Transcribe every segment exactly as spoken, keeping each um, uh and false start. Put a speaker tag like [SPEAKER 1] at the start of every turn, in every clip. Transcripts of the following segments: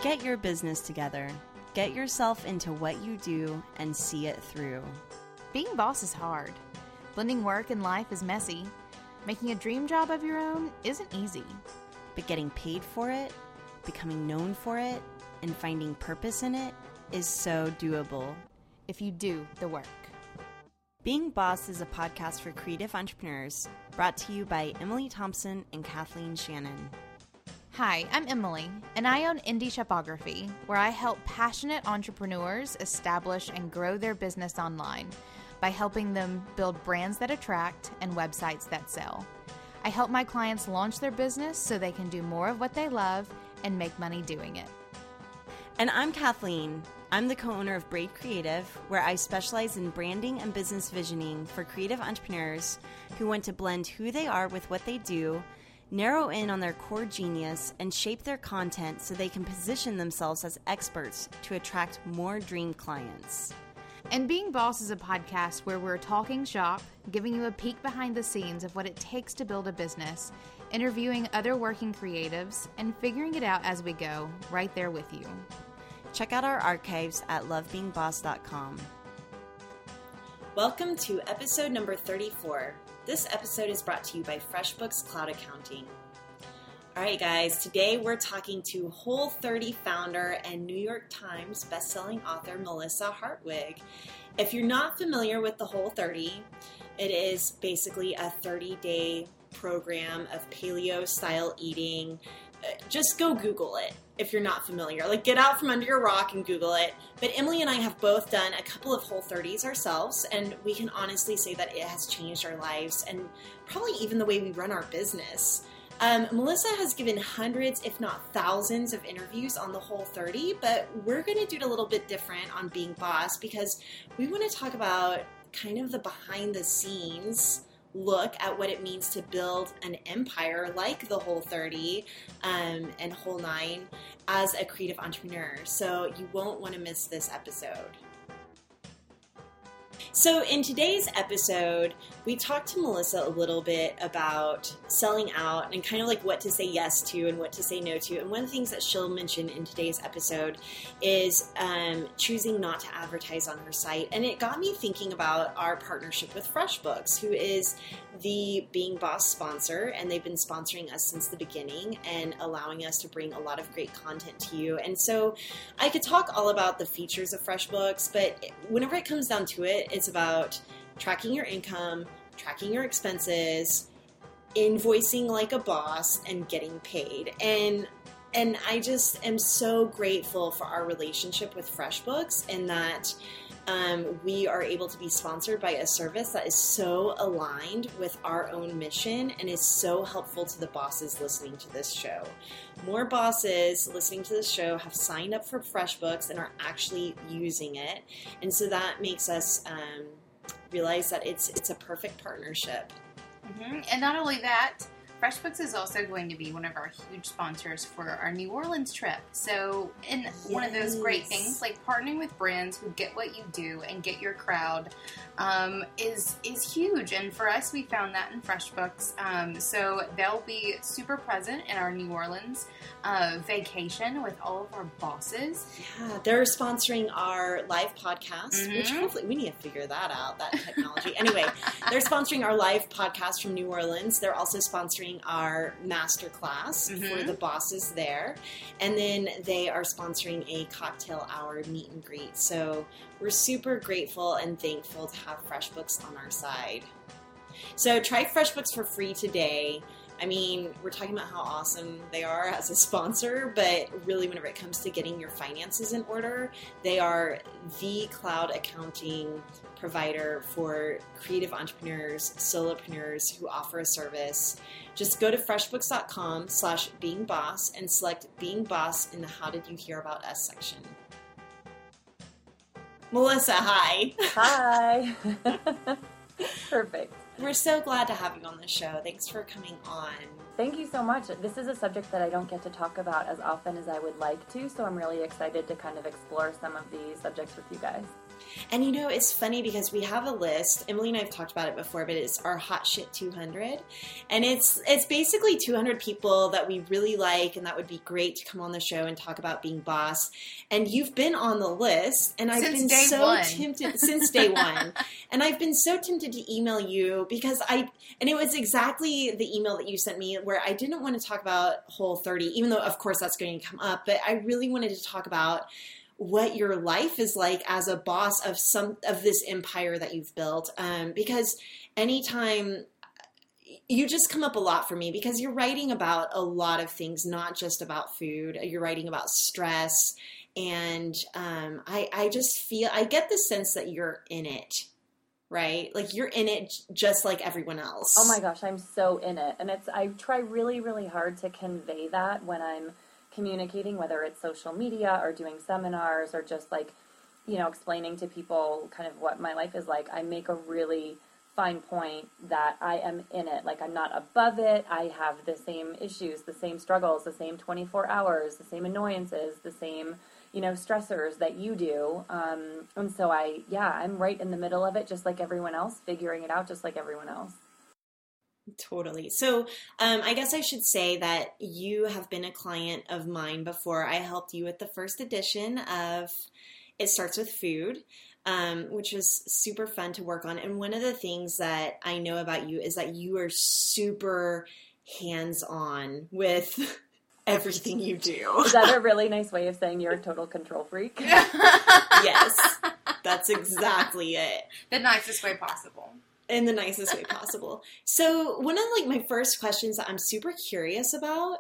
[SPEAKER 1] Get your business together. Get yourself into what you do and see it through.
[SPEAKER 2] Being boss is hard. Blending work and life is messy. Making a dream job of your own isn't easy.
[SPEAKER 1] But getting paid for it, becoming known for it, and finding purpose in it is so doable.
[SPEAKER 2] If you do the work.
[SPEAKER 1] Being Boss is a podcast for creative entrepreneurs, brought to you by Emily Thompson and Kathleen Shannon.
[SPEAKER 2] Hi, I'm Emily, and I own Indie Shopography, where I help passionate entrepreneurs establish and grow their business online by helping them build brands that attract and websites that sell. I help my clients launch their business so they can do more of what they love and make money doing it.
[SPEAKER 1] And I'm Kathleen. I'm the co-owner of Braid Creative, where I specialize in branding and business visioning for creative entrepreneurs who want to blend who they are with what they do, narrow in on their core genius, and shape their content so they can position themselves as experts to attract more dream clients.
[SPEAKER 2] And Being Boss is a podcast where we're talking shop, giving you a peek behind the scenes of what it takes to build a business, interviewing other working creatives, and figuring it out as we go, right there with you.
[SPEAKER 1] Check out our archives at love being boss dot com. Welcome to episode number thirty-four. This episode is brought to you by FreshBooks Cloud Accounting. All right, guys, today we're talking to Whole thirty founder and New York Times bestselling author Melissa Hartwig. If you're not familiar with the Whole thirty, it is basically a thirty-day program of paleo-style eating. Just go Google it if you're not familiar. Like, get out from under your rock and Google it. But Emily and I have both done a couple of Whole thirties ourselves, and we can honestly say that it has changed our lives and probably even the way we run our business. Um, Melissa has given hundreds, if not thousands, of interviews on the Whole thirty, but we're going to do it a little bit different on Being Boss because we want to talk about kind of the behind the scenes look at what it means to build an empire like the Whole thirty um, and Whole nine as a creative entrepreneur. So you won't want to miss this episode. So in today's episode, we talked to Melissa a little bit about selling out and kind of like what to say yes to and what to say no to. And one of the things that she'll mention in today's episode is um, choosing not to advertise on her site. And it got me thinking about our partnership with FreshBooks, who is the Being Boss sponsor. And they've been sponsoring us since the beginning and allowing us to bring a lot of great content to you. And so I could talk all about the features of FreshBooks, but whenever it comes down to it, it's about tracking your income, tracking your expenses, invoicing like a boss, and getting paid. And and I just am so grateful for our relationship with FreshBooks and that um, we are able to be sponsored by a service that is so aligned with our own mission and is so helpful to the bosses listening to this show. More bosses listening to this show have signed up for FreshBooks and are actually using it. And so that makes us um, realize that it's it's a perfect partnership.
[SPEAKER 3] Mm-hmm. And not only that, FreshBooks is also going to be one of our huge sponsors for our New Orleans trip. So, in yes. one of those great things, like partnering with brands who get what you do and get your crowd, um, is is huge. And for us, we found that in FreshBooks. Um, so they'll be super present in our New Orleans uh, vacation with all of our bosses.
[SPEAKER 1] Yeah, they're sponsoring our live podcast,
[SPEAKER 3] Mm-hmm.
[SPEAKER 1] which hopefully we need to figure that out, that technology. Anyway, they're sponsoring our live podcast from New Orleans. They're also sponsoring our master class
[SPEAKER 3] Mm-hmm.
[SPEAKER 1] for the bosses there. And then they are sponsoring a cocktail hour meet and greet. So we're super grateful and thankful to have FreshBooks on our side. So try FreshBooks for free today. I mean, we're talking about how awesome they are as a sponsor, but really whenever it comes to getting your finances in order, they are the cloud accounting provider for creative entrepreneurs, solopreneurs who offer a service. Just go to freshbooks.com slash being boss and select Being Boss in the How Did You Hear About Us section. Melissa, hi.
[SPEAKER 4] Hi. Perfect.
[SPEAKER 1] We're so glad to have you on the show. Thanks for coming on.
[SPEAKER 4] Thank you so much. This is a subject that I don't get to talk about as often as I would like to, so I'm really excited to kind of explore some of these subjects with you guys.
[SPEAKER 1] And you know, it's funny because we have a list. Emily and I have talked about it before, but it's our Hot Shit two hundred. And it's it's basically two hundred people that we really like and that would be great to come on the show and talk about being boss. And you've been on the list. And I've
[SPEAKER 3] since
[SPEAKER 1] been
[SPEAKER 3] day
[SPEAKER 1] so
[SPEAKER 3] one.
[SPEAKER 1] tempted since day one. And I've been so tempted to email you because I, and it was exactly the email that you sent me where I didn't want to talk about Whole thirty, even though of course that's going to come up, but I really wanted to talk about what your life is like as a boss of some of this empire that you've built. Um, because anytime you just come up a lot for me because you're writing about a lot of things, not just about food. You're writing about stress. And um, I, I just feel, I get the sense that you're in it, right? Like you're in it just like everyone else.
[SPEAKER 4] Oh my gosh, I'm so in it. And it's, I try really, really hard to convey that when I'm communicating, whether it's social media or doing seminars or just like, you know, explaining to people kind of what my life is like. I make a really fine point that I am in it. Like I'm not above it. I have the same issues, the same struggles, the same twenty-four hours, the same annoyances, the same, you know, stressors that you do. Um, and so I, yeah, I'm right in the middle of it, just like everyone else, figuring it out just like everyone else.
[SPEAKER 1] Totally. So um, I guess I should say that you have been a client of mine before. I helped you with the first edition of It Starts With Food, um, which was super fun to work on. And one of the things that I know about you is that you are super hands-on with everything you do.
[SPEAKER 4] Is that a really nice way of saying you're a total control freak?
[SPEAKER 1] Yes, that's exactly it.
[SPEAKER 3] The nicest way possible.
[SPEAKER 1] In the nicest way possible. So one of like my first questions that I'm super curious about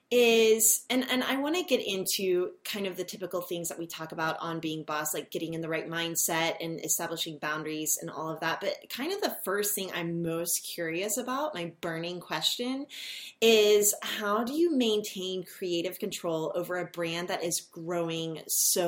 [SPEAKER 1] is, and, and I want to get into kind of the typical things that we talk about on being boss, like getting in the right mindset and establishing boundaries and all of that. But kind of the first thing I'm most curious about, my burning question, is how do you maintain creative control over a brand that is growing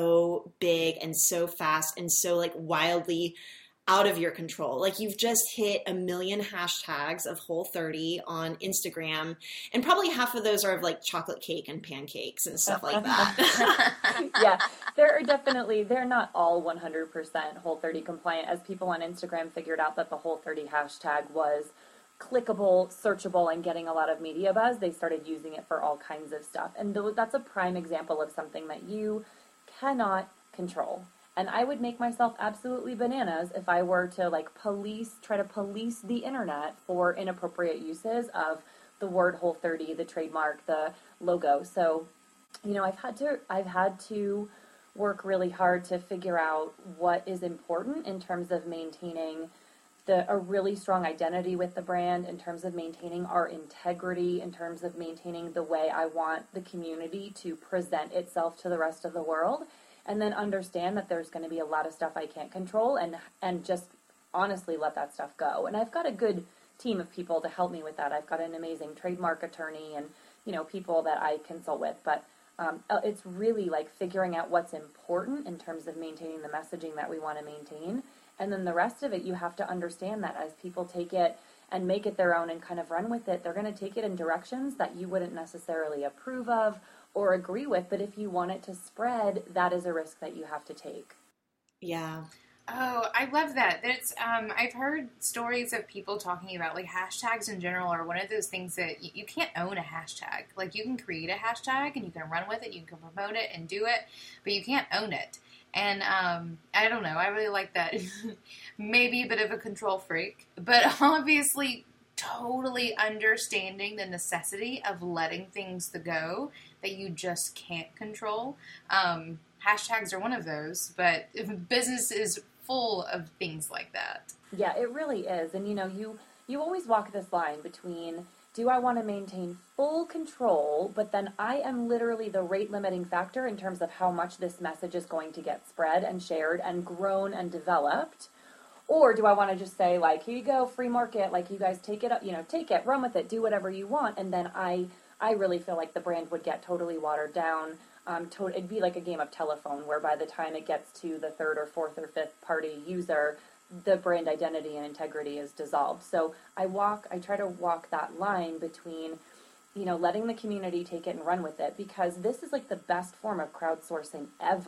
[SPEAKER 1] so big and so fast and so like wildly out of your control? Like you've just hit a million hashtags of Whole thirty on Instagram, and probably half of those are of like chocolate cake and pancakes and stuff like that.
[SPEAKER 4] Yeah, there are definitely, they're not all one hundred percent Whole thirty compliant. As people on Instagram figured out that the Whole thirty hashtag was clickable, searchable, and getting a lot of media buzz, they started using it for all kinds of stuff. And th- that's a prime example of something that you cannot control. And I would make myself absolutely bananas if I were to like police, try to police the internet for inappropriate uses of the word Whole thirty, the trademark, the logo. So, you know, I've had to, I've had to work really hard to figure out what is important in terms of maintaining the, a really strong identity with the brand, in terms of maintaining our integrity, in terms of maintaining the way I want the community to present itself to the rest of the world. And then understand that there's going to be a lot of stuff I can't control, and and just honestly let that stuff go. And I've got a good team of people to help me with that. I've got an amazing trademark attorney and, you know, people that I consult with. But um, it's really like figuring out what's important in terms of maintaining the messaging that we want to maintain. And then the rest of it, you have to understand that as people take it and make it their own and kind of run with it, they're going to take it in directions that you wouldn't necessarily approve of or agree with, but if you want it to spread, that is a risk that you have to take.
[SPEAKER 1] Yeah.
[SPEAKER 3] Oh, I love that. There's, um, I've heard stories of people talking about, like, hashtags in general are one of those things that you, you can't own a hashtag. Like, you can create a hashtag, and you can run with it, you can promote it and do it, but you can't own it. And um, I don't know, I really like that. Maybe a bit of a control freak, but obviously totally understanding the necessity of letting things go that you just can't control. Um, hashtags are one of those, but business is full of things like that.
[SPEAKER 4] Yeah, it really is. And, you know, you, you always walk this line between, do I want to maintain full control, but then I am literally the rate limiting factor in terms of how much this message is going to get spread and shared and grown and developed? Or do I want to just say, like, here you go, free market, like, you guys take it up, you know, take it, run with it, do whatever you want, and then I I really feel like the brand would get totally watered down. Um, to, it'd be like a game of telephone, where by the time it gets to the third or fourth or fifth party user, the brand identity and integrity is dissolved. So I walk, I try to walk that line between, you know, letting the community take it and run with it, because this is like the best form of crowdsourcing ever.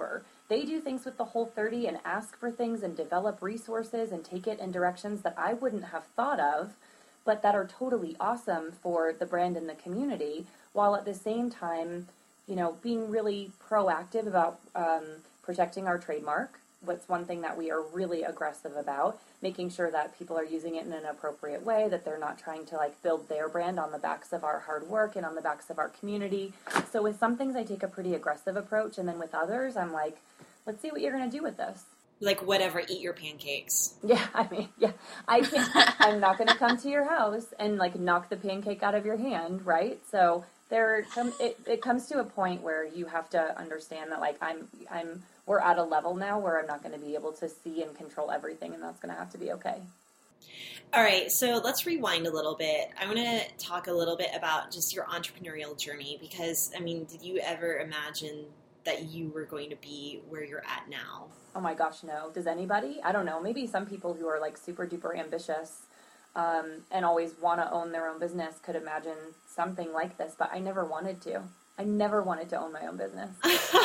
[SPEAKER 4] they do things with the Whole thirty and ask for things and develop resources and take it in directions that I wouldn't have thought of, but that are totally awesome for the brand and the community, while at the same time, you know, being really proactive about um, protecting our trademark. What's one thing that we are really aggressive about, making sure that people are using it in an appropriate way, that they're not trying to like build their brand on the backs of our hard work and on the backs of our community. So with some things I take a pretty aggressive approach, and then with others I'm like, let's see what you're going to do with this.
[SPEAKER 1] Like, whatever, eat your pancakes.
[SPEAKER 4] Yeah, I mean, yeah, I can't, I'm not going to come to your house and like knock the pancake out of your hand, right? So there, come, it, it comes to a point where you have to understand that like I'm, I'm, we're at a level now where I'm not going to be able to see and control everything, and that's going to have to be okay.
[SPEAKER 1] All right, so let's rewind a little bit. I want to talk a little bit about just your entrepreneurial journey, because, I mean, did you ever imagine that you were going to be where you're at now?
[SPEAKER 4] Oh my gosh, no. Does anybody? I don't know. Maybe some people who are like super duper ambitious um, and always want to own their own business could imagine something like this, but I never wanted to. I never wanted to own my own business.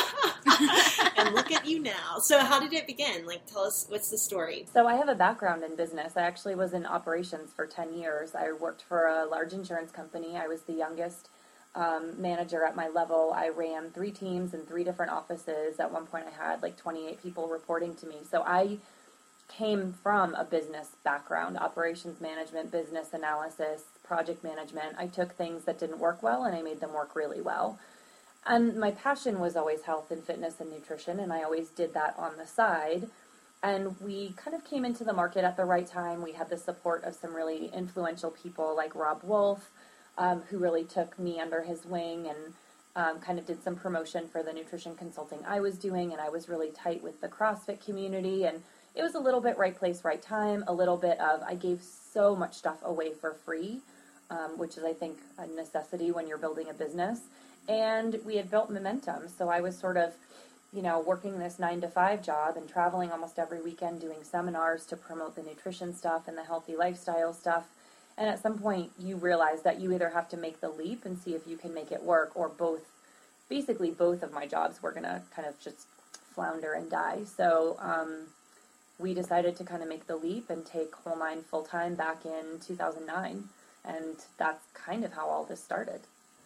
[SPEAKER 1] And look at you now. So how did it begin? Like, tell us, what's the story?
[SPEAKER 4] So I have a background in business. I actually was in operations for ten years. I worked for a large insurance company. I was the youngest um, manager at my level. I ran three teams in three different offices. At one point I had like twenty-eight people reporting to me. So I came from a business background, operations management, business analysis, project management. I took things that didn't work well and I made them work really well. And my passion was always health and fitness and nutrition, and I always did that on the side. And we kind of came into the market at the right time. We had the support of some really influential people like Rob Wolf, um, who really took me under his wing and um, kind of did some promotion for the nutrition consulting I was doing, and I was really tight with the CrossFit community, and it was a little bit right place, right time, a little bit of I gave so much stuff away for free, um, which is, I think, a necessity when you're building a business. And we had built momentum, so I was sort of, you know, working this nine to five job and traveling almost every weekend doing seminars to promote the nutrition stuff and the healthy lifestyle stuff. And at some point, you realize that you either have to make the leap and see if you can make it work, or both, basically both of my jobs were going to kind of just flounder and die. So um, we decided to kind of make the leap and take Whole Nine full-time back in two thousand nine. And that's kind of how all this started.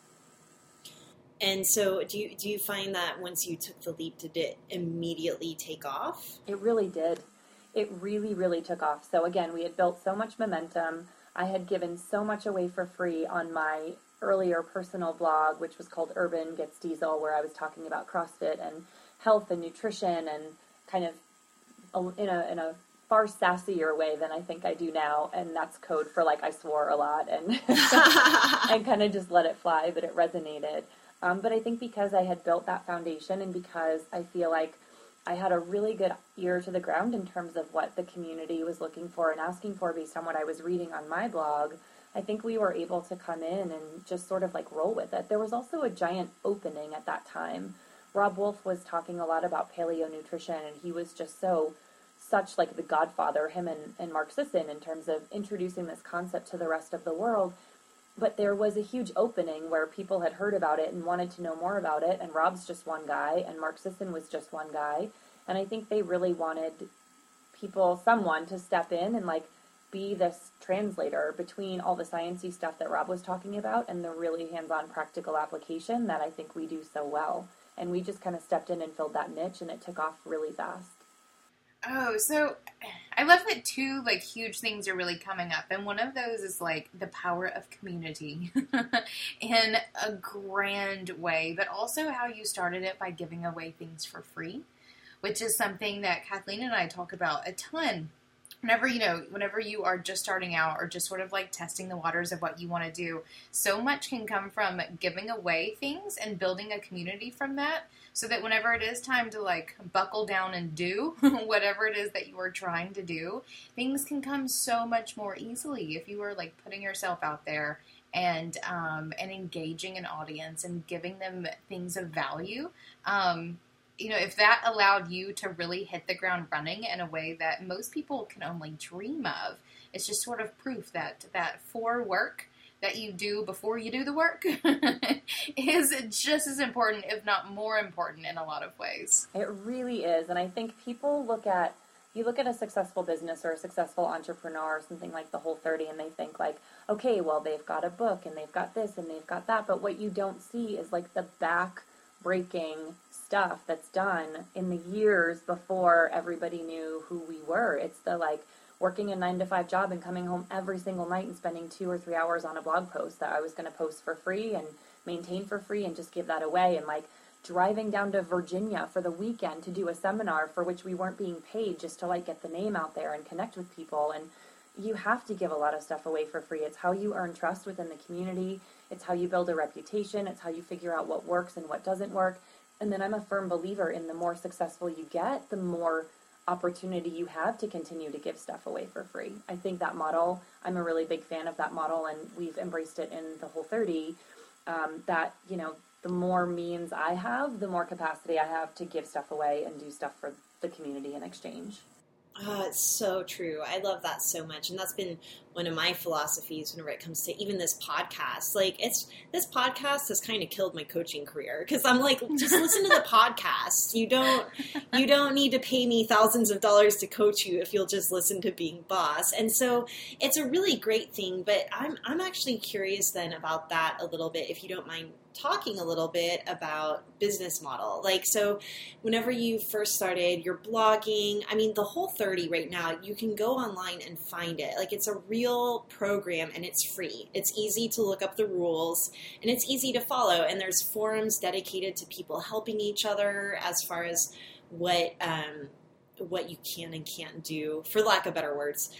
[SPEAKER 1] And so do you do you find that once you took the leap, did it immediately take off?
[SPEAKER 4] It really did. It really, really took off. So again, we had built so much momentum. I had given so much away for free on my earlier personal blog, which was called Urban Gets Diesel, where I was talking about CrossFit and health and nutrition and kind of in a in a far sassier way than I think I do now. And that's code for like I swore a lot and and kind of just let it fly, but it resonated. Um, but I think because I had built that foundation and because I feel like I had a really good ear to the ground in terms of what the community was looking for and asking for based on what I was reading on my blog, I think we were able to come in and just sort of like roll with it. There was also a giant opening at that time. Rob Wolf was talking a lot about paleo nutrition, and he was just so, such like the godfather, him and, and Mark Sisson, in terms of introducing this concept to the rest of the world. But there was a huge opening where people had heard about it and wanted to know more about it, and Rob's just one guy, and Mark Sisson was just one guy, and I think they really wanted people, someone, to step in and, like, be this translator between all the sciencey stuff that Rob was talking about and the really hands-on practical application that I think we do so well. And we just kind of stepped in and filled that niche, and it took off really fast.
[SPEAKER 3] Oh, so I love that two, like, huge things are really coming up. And one of those is, like, the power of community in a grand way, but also how you started it by giving away things for free, which is something that Kathleen and I talk about a ton. Whenever, you know, whenever you are just starting out or just sort of like testing the waters of what you want to do, so much can come from giving away things and building a community from that, so that whenever it is time to like buckle down and do whatever it is that you are trying to do, things can come so much more easily if you are like putting yourself out there and um, and engaging an audience and giving them things of value. Um, You know, if that allowed you to really hit the ground running in a way that most people can only dream of, it's just sort of proof that, that for work, that you do before you do the work is just as important, if not more important, in a lot of ways.
[SPEAKER 4] It really is. And I think people look at, you look at a successful business or a successful entrepreneur or something like the Whole thirty, and they think like, okay, well, they've got a book and they've got this and they've got that. But what you don't see is like the back-breaking stuff that's done in the years before everybody knew who we were. It's the like working a nine to five job and coming home every single night and spending two or three hours on a blog post that I was going to post for free and maintain for free and just give that away, and like driving down to Virginia for the weekend to do a seminar for which we weren't being paid, just to like get the name out there and connect with people. And you have to give a lot of stuff away for free. It's how you earn trust within the community. It's how you build a reputation. It's how you figure out what works and what doesn't work. And then I'm a firm believer in the more successful you get, the more opportunity you have to continue to give stuff away for free. I think that model, I'm a really big fan of that model, and we've embraced it in the Whole thirty, um, that, you know, the more means I have, the more capacity I have to give stuff away and do stuff for the community in exchange.
[SPEAKER 1] Oh, it's so true. I love that so much. And that's been one of my philosophies whenever it comes to even this podcast. Like, it's, this podcast has kind of killed my coaching career, because I'm like, just listen to the podcast. You don't, you don't need to pay me thousands of dollars to coach you if you'll just listen to Being Boss. And so it's a really great thing, but I'm, I'm actually curious then about that a little bit, if you don't mind talking a little bit about business model. Like, so whenever you first started your blogging, I mean, the Whole thirty right now, you can go online and find it. Like, it's a real program and it's free. It's easy to look up the rules and it's easy to follow. And there's forums dedicated to people helping each other as far as what, um, what you can and can't do, for lack of better words.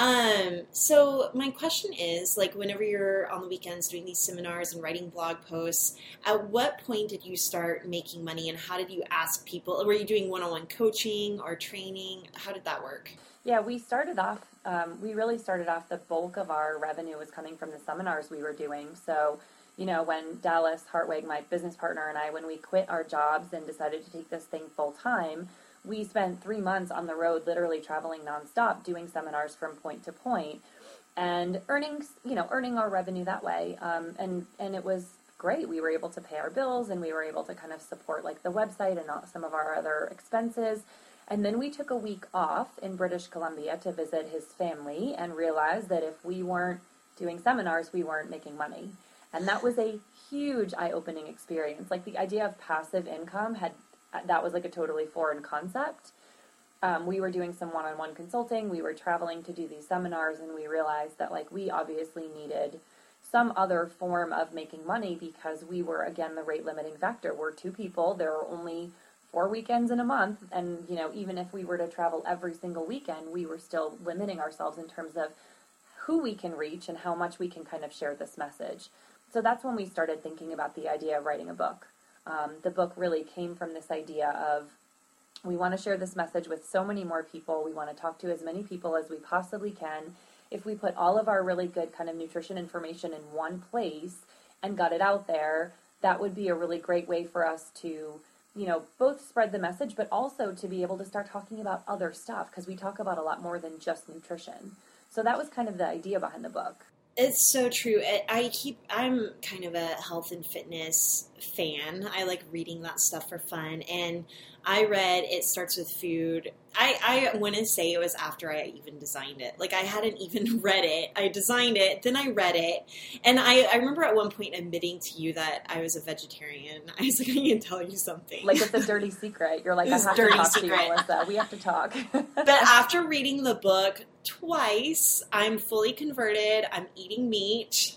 [SPEAKER 1] Um, so my question is, like, whenever you're on the weekends doing these seminars and writing blog posts, at what point did you start making money, and how did you ask people? Were you doing one-on-one coaching or training? How did that work?
[SPEAKER 4] Yeah, we started off, um, we really started off, the bulk of our revenue was coming from the seminars we were doing. So, you know, when Dallas Hartwig, my business partner, and I, when we quit our jobs and decided to take this thing full time, we spent three months on the road, literally traveling nonstop, doing seminars from point to point, and earning, you know, earning our revenue that way. Um, and and it was great. We were able to pay our bills, and we were able to kind of support like the website and some of our other expenses. And then we took a week off in British Columbia to visit his family, and realized that if we weren't doing seminars, we weren't making money. And that was a huge eye-opening experience. Like, the idea of passive income had. That was like a totally foreign concept. Um, we were doing some one-on-one consulting. We were traveling to do these seminars, and we realized that like we obviously needed some other form of making money, because we were, again, the rate limiting factor. We're two people. There are only four weekends in a month. And, you know, even if we were to travel every single weekend, we were still limiting ourselves in terms of who we can reach and how much we can kind of share this message. So that's when we started thinking about the idea of writing a book. Um, the book really came from this idea of, we want to share this message with so many more people. We want to talk to as many people as we possibly can. If we put all of our really good kind of nutrition information in one place and got it out there, that would be a really great way for us to, you know, both spread the message, but also to be able to start talking about other stuff, because we talk about a lot more than just nutrition. So that was kind of the idea behind the book.
[SPEAKER 1] It's so true. I keep, I'm kind of a health and fitness fan. I like reading that stuff for fun. And I read It Starts With Food. I, I want to say it was after I even designed it. Like, I hadn't even read it. I designed it, then I read it. And I, I remember at one point admitting to you that I was a vegetarian. I was like, I can tell you something.
[SPEAKER 4] Like, it's a dirty secret. You're like, I have to talk secret. to you, Melissa. We have to talk.
[SPEAKER 1] But after reading the book twice, I'm fully converted. I'm eating meat.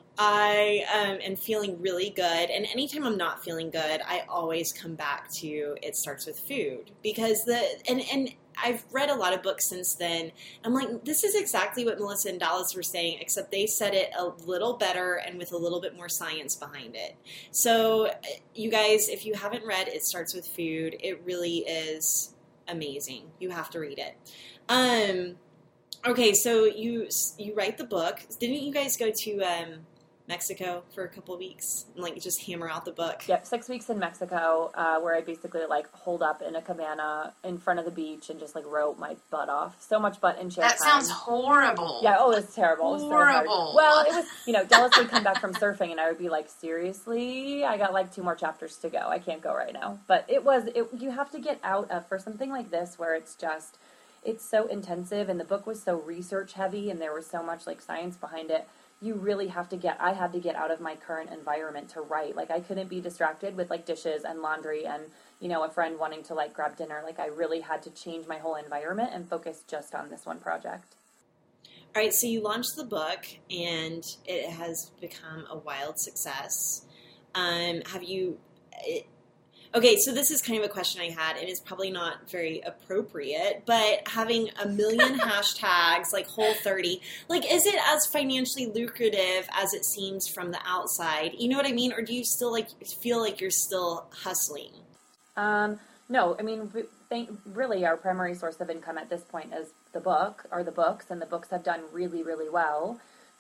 [SPEAKER 1] I um, am feeling really good, and anytime I'm not feeling good, I always come back to It Starts With Food, because the and and I've read a lot of books since then. I'm like, this is exactly what Melissa and Dallas were saying, except they said it a little better and with a little bit more science behind it. So, you guys, if you haven't read It Starts With Food, it really is amazing. You have to read it. Um, okay, so you you write the book. Didn't you guys go to um? Mexico for a couple of weeks and like just hammer out the book.
[SPEAKER 4] Yep, six weeks in Mexico, uh, where I basically like holed up in a cabana in front of the beach and just like wrote my butt off. So much butt and chair
[SPEAKER 3] That
[SPEAKER 4] time.
[SPEAKER 3] sounds horrible.
[SPEAKER 4] Yeah, oh, it was terrible. It was
[SPEAKER 3] Horrible.
[SPEAKER 4] so hard. Well, it was, you know, Dallas would come back from surfing and I would be like, seriously? I got like two more chapters to go. I can't go right now. But it was, it, you have to get out of, for something like this where it's just, it's so intensive and the book was so research heavy and there was so much like science behind it. You really have to get, I had to get out of my current environment to write. Like, I couldn't be distracted with, like, dishes and laundry and, you know, a friend wanting to, like, grab dinner. Like, I really had to change my whole environment and focus just on this one project.
[SPEAKER 1] All right, so you launched the book, and it has become a wild success. Um, have you... It, Okay, so this is kind of a question I had, and it's probably not very appropriate, but having a million hashtags, like Whole thirty, like, is it as financially lucrative as it seems from the outside? You know what I mean? Or do you still, like, feel like you're still hustling?
[SPEAKER 4] Um, no, I mean, we think, really our primary source of income at this point is the book, or the books, and the books have done really, really well.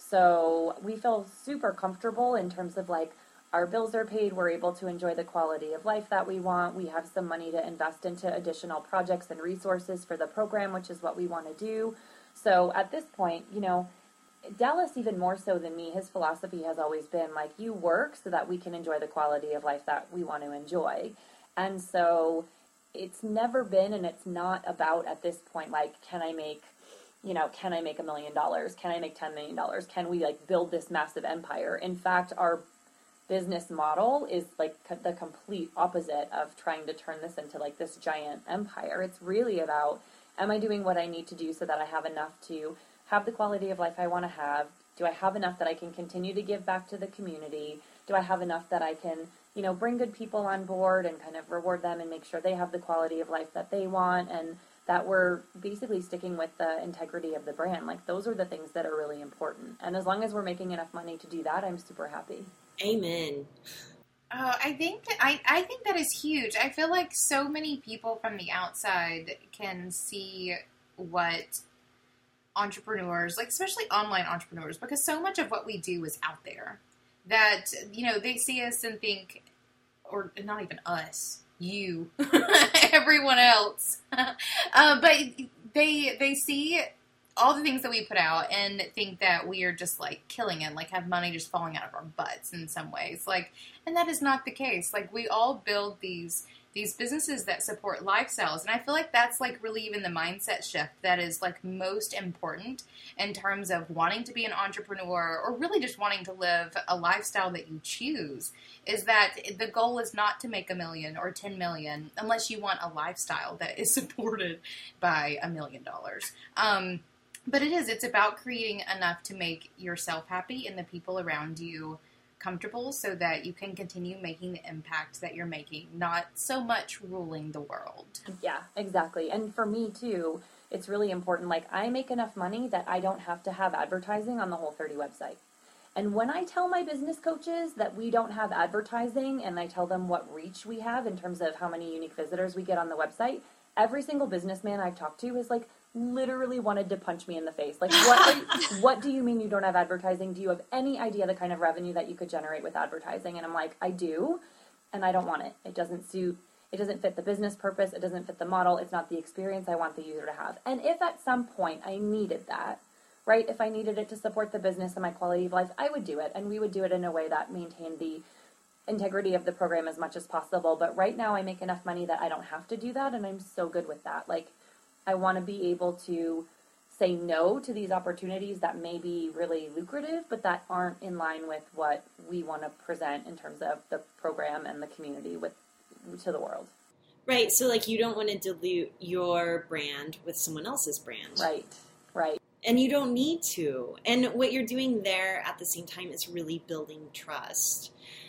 [SPEAKER 4] So we feel super comfortable in terms of, like, our bills are paid, we're able to enjoy the quality of life that we want, we have some money to invest into additional projects and resources for the program, which is what we want to do. So at this point, you know, Dallas, even more so than me, his philosophy has always been, like, you work so that we can enjoy the quality of life that we want to enjoy. And so it's never been, and it's not about, at this point, like, can I make, you know, can I make a million dollars? Can I make ten million dollars? Can we, like, build this massive empire? In fact, our business model is like the complete opposite of trying to turn this into like this giant empire. It's really about, am I doing what I need to do so that I have enough to have the quality of life I want to have? Do I have enough that I can continue to give back to the community? Do I have enough that I can, you know, bring good people on board and kind of reward them and make sure they have the quality of life that they want, and that we're basically sticking with the integrity of the brand? Like, those are the things that are really important. And as long as we're making enough money to do that, I'm super happy.
[SPEAKER 1] Amen.
[SPEAKER 3] Oh, I think I, I think that is huge. I feel like so many people from the outside can see what entrepreneurs, like especially online entrepreneurs, because so much of what we do is out there, that, you know, they see us and think, or not even us, you, everyone else, uh, but they they see all the things that we put out and think that we are just like killing it, like have money just falling out of our butts in some ways. Like, and that is not the case. Like, we all build these these businesses that support lifestyles. And I feel like that's like really even the mindset shift that is like most important in terms of wanting to be an entrepreneur, or really just wanting to live a lifestyle that you choose, is that the goal is not to make a million or ten million unless you want a lifestyle that is supported by a million dollars. Um, But it is. It's about creating enough to make yourself happy and the people around you comfortable so that you can continue making the impact that you're making, not so much ruling the world.
[SPEAKER 4] Yeah, exactly. And for me, too, it's really important. Like, I make enough money that I don't have to have advertising on the Whole thirty website. And when I tell my business coaches that we don't have advertising, and I tell them what reach we have in terms of how many unique visitors we get on the website, every single businessman I've talked to is like, literally wanted to punch me in the face. Like, what are you, what do you mean you don't have advertising? Do you have any idea the kind of revenue that you could generate with advertising? And I'm like, I do, and I don't want it. It doesn't suit, it doesn't fit the business purpose, it doesn't fit the model, it's not the experience I want the user to have. And if at some point I needed that, right, if I needed it to support the business and my quality of life, I would do it, and we would do it in a way that maintained the integrity of the program as much as possible. But right now I make enough money that I don't have to do that, and I'm so good with that. Like, I want to be able to say no to these opportunities that may be really lucrative, but that aren't in line with what we want to present in terms of the program and the community with to the world.
[SPEAKER 1] Right. So, like, you don't want to dilute your brand with someone else's brand.
[SPEAKER 4] Right. Right.
[SPEAKER 1] And you don't need to. And what you're doing there at the same time is really building trust.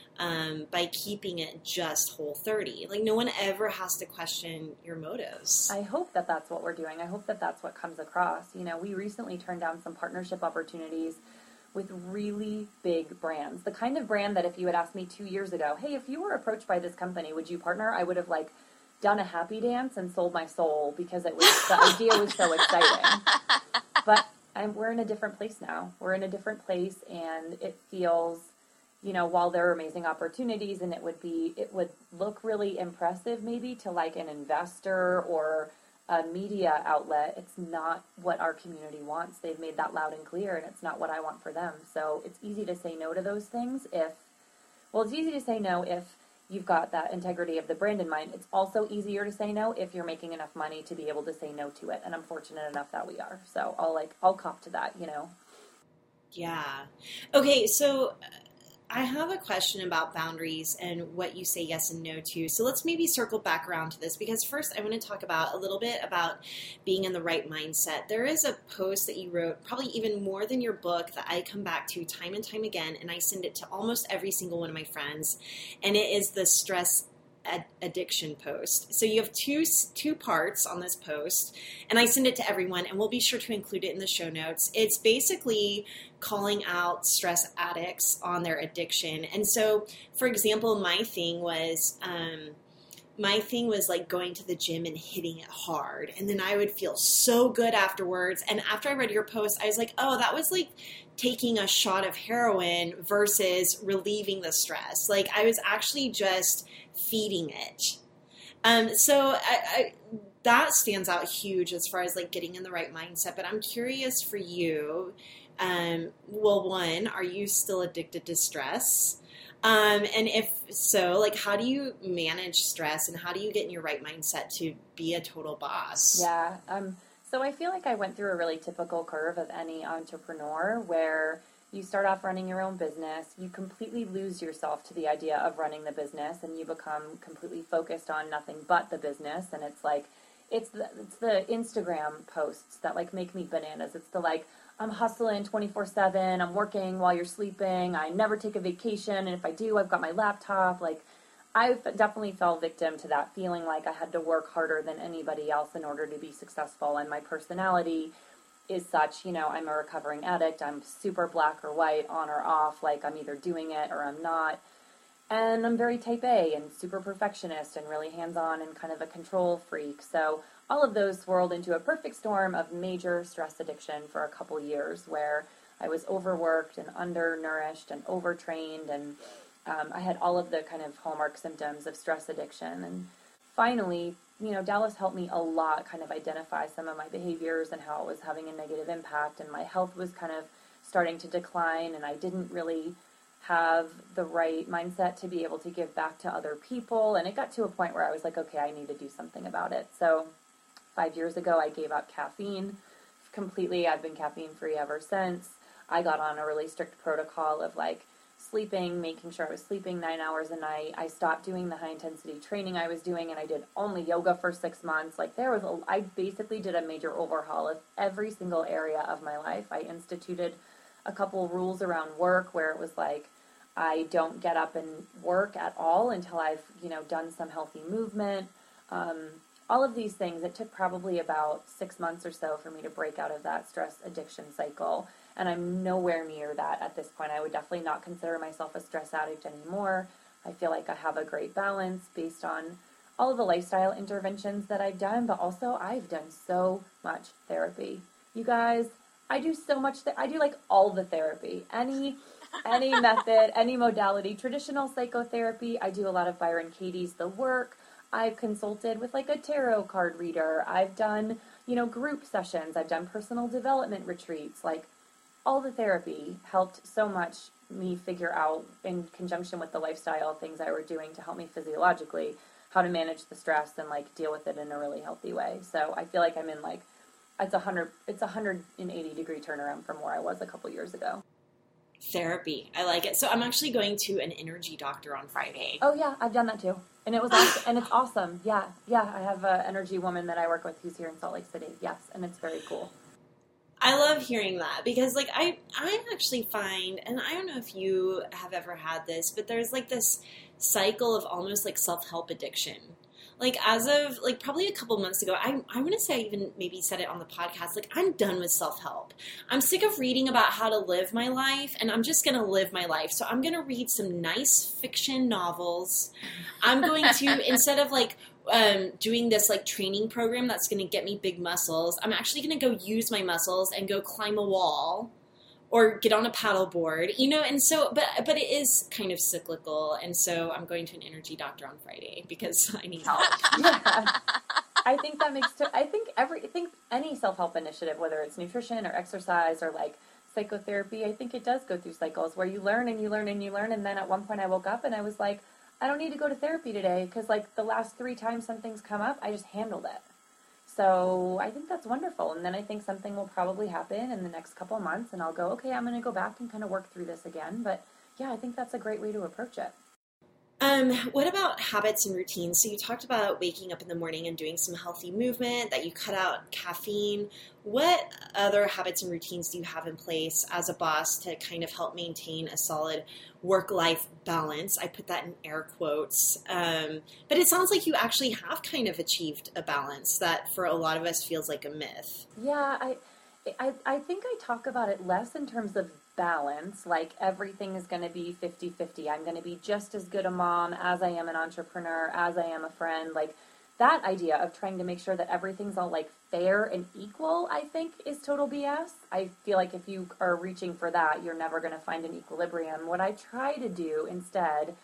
[SPEAKER 1] Um, by keeping it just Whole thirty. Like, no one ever has to question your motives.
[SPEAKER 4] I hope that that's what we're doing. I hope that that's what comes across. You know, we recently turned down some partnership opportunities with really big brands. The kind of brand that if you had asked me two years ago, hey, if you were approached by this company, would you partner? I would have, like, done a happy dance and sold my soul because it was the idea was so exciting. But I'm, we're in a different place now. We're in a different place, and it feels, you know, while there are amazing opportunities, and it would be, it would look really impressive maybe to like an investor or a media outlet, it's not what our community wants. They've made that loud and clear, and it's not what I want for them. So it's easy to say no to those things if, well, it's easy to say no if you've got that integrity of the brand in mind. It's also easier to say no if you're making enough money to be able to say no to it. And I'm fortunate enough that we are. So I'll like, I'll cop to that, you know?
[SPEAKER 1] Yeah. Okay. So I have a question about boundaries and what you say yes and no to. So let's maybe circle back around to this, because first I want to talk about a little bit about being in the right mindset. There is a post that you wrote, probably even more than your book, that I come back to time and time again, and I send it to almost every single one of my friends, and it is the stress ad- addiction post. So you have two two parts on this post, and I send it to everyone, and we'll be sure to include it in the show notes. It's basically calling out stress addicts on their addiction. And so, for example, my thing was, um, my thing was like going to the gym and hitting it hard. And then I would feel so good afterwards. And after I read your post, I was like, oh, that was like taking a shot of heroin versus relieving the stress. Like I was actually just feeding it. Um, so I, I, that stands out huge as far as like getting in the right mindset. But I'm curious for you, Um, well, one, are you still addicted to stress? Um, and if so, like, how do you manage stress, and how do you get in your right mindset to be a total boss?
[SPEAKER 4] Yeah. Um, so I feel like I went through a really typical curve of any entrepreneur where you start off running your own business, you completely lose yourself to the idea of running the business, and you become completely focused on nothing but the business. And it's like, it's the, it's the Instagram posts that like make me bananas. It's the like, I'm hustling twenty-four seven, I'm working while you're sleeping, I never take a vacation, and if I do, I've got my laptop. Like, I definitely fell victim to that, feeling like I had to work harder than anybody else in order to be successful, and my personality is such, you know, I'm a recovering addict, I'm super black or white, on or off, like I'm either doing it or I'm not, and I'm very type A and super perfectionist and really hands-on and kind of a control freak, so all of those swirled into a perfect storm of major stress addiction for a couple years, where I was overworked and undernourished and overtrained, and um, I had all of the kind of hallmark symptoms of stress addiction. And finally, you know, Dallas helped me a lot kind of identify some of my behaviors and how it was having a negative impact, and my health was kind of starting to decline, and I didn't really have the right mindset to be able to give back to other people, and it got to a point where I was like, okay, I need to do something about it. So Five years ago, I gave up caffeine completely. I've been caffeine-free ever since. I got on a really strict protocol of, like, sleeping, making sure I was sleeping nine hours a night. I stopped doing the high-intensity training I was doing, and I did only yoga for six months. Like, there was a, I basically did a major overhaul of every single area of my life. I instituted a couple rules around work where it was like, I don't get up and work at all until I've, you know, done some healthy movement. Um... All of these things, it took probably about six months or so for me to break out of that stress addiction cycle, and I'm nowhere near that at this point. I would definitely not consider myself a stress addict anymore. I feel like I have a great balance based on all of the lifestyle interventions that I've done, but also I've done so much therapy. You guys, I do so much, th- I do like all the therapy, any any method, any modality, traditional psychotherapy. I do a lot of Byron Katie's The Work. I've consulted with like a tarot card reader. I've done, you know, group sessions. I've done personal development retreats. Like, all the therapy helped so much me figure out, in conjunction with the lifestyle things I were doing to help me physiologically, how to manage the stress and like deal with it in a really healthy way. So I feel like I'm in like, it's a hundred, it's a hundred and eighty degree turnaround from where I was a couple years ago.
[SPEAKER 1] Therapy. I like it. So I'm actually going to an energy doctor on Friday.
[SPEAKER 4] Oh yeah, I've done that too. And it was awesome, and it's awesome. Yeah, yeah. I have an energy woman that I work with who's here in Salt Lake City. Yes, and it's very cool.
[SPEAKER 1] I love hearing that, because like I I actually find, and I don't know if you have ever had this, but there's like this cycle of almost like self-help addiction. like as of like probably a couple months ago, I I want to say I even maybe said it on the podcast. Like I'm done with self-help. I'm sick of reading about how to live my life, and I'm just going to live my life. So I'm going to read some nice fiction novels. I'm going to instead of like um, doing this like training program that's going to get me big muscles, I'm actually going to go use my muscles and go climb a wall. Or get on a paddle board, you know, and so, but but it is kind of cyclical, and so I'm going to an energy doctor on Friday because I need help.
[SPEAKER 4] Yeah. I think that makes, t- I think every, I think any self-help initiative, whether it's nutrition or exercise or like psychotherapy, I think it does go through cycles where you learn and you learn and you learn, and then at one point I woke up and I was like, I don't need to go to therapy today because like the last three times something's come up, I just handled it. So I think that's wonderful. And then I think something will probably happen in the next couple of months and I'll go, okay, I'm going to go back and kind of work through this again. But yeah, I think that's a great way to approach it.
[SPEAKER 1] Um, what about habits and routines? So you talked about waking up in the morning and doing some healthy movement, that you cut out caffeine. What other habits and routines do you have in place as a boss to kind of help maintain a solid work-life balance? I put that in air quotes. Um, but it sounds like you actually have kind of achieved a balance that for a lot of us feels like a myth.
[SPEAKER 4] Yeah, I, I, I think I talk about it less in terms of balance, like everything is going to be fifty-fifty. I'm going to be just as good a mom as I am an entrepreneur, as I am a friend. Like that idea of trying to make sure that everything's all like fair and equal, I think is total B S. I feel like if you are reaching for that, you're never going to find an equilibrium. What I try to do instead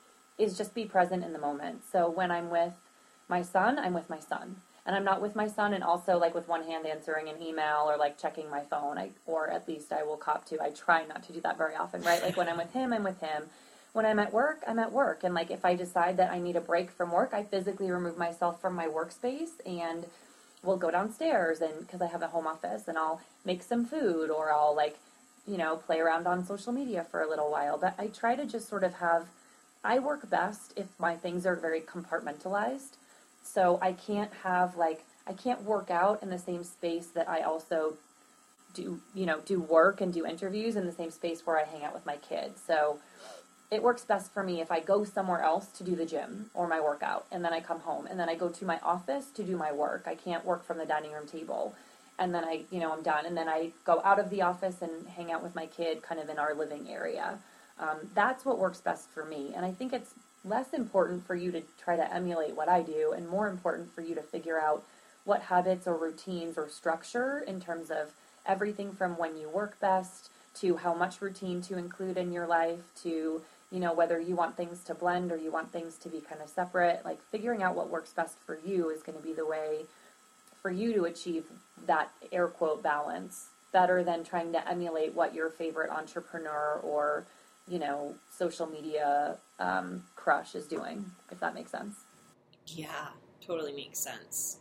[SPEAKER 4] is just be present in the moment. So when I'm with my son, I'm with my son. And I'm not with my son and also like with one hand answering an email or like checking my phone, I, or at least I will cop to. I try not to do that very often, right? Like when I'm with him, I'm with him. When I'm at work, I'm at work. And like if I decide that I need a break from work, I physically remove myself from my workspace and we'll go downstairs and because I have a home office and I'll make some food or I'll like, you know, play around on social media for a little while. But I try to just sort of have, I work best if my things are very compartmentalized. So I can't have like, I can't work out in the same space that I also do, you know, do work and do interviews in the same space where I hang out with my kids. So it works best for me if I go somewhere else to do the gym or my workout and then I come home and then I go to my office to do my work. I can't work from the dining room table. And then I, you know, I'm done. And then I go out of the office and hang out with my kid kind of in our living area. Um, that's what works best for me. And I think it's less important for you to try to emulate what I do and more important for you to figure out what habits or routines or structure in terms of everything from when you work best to how much routine to include in your life to, you know, whether you want things to blend or you want things to be kind of separate. Like figuring out what works best for you is going to be the way for you to achieve that air quote balance better than trying to emulate what your favorite entrepreneur or, you know, social media um, crush is doing, if that makes sense.
[SPEAKER 1] Yeah, totally makes sense.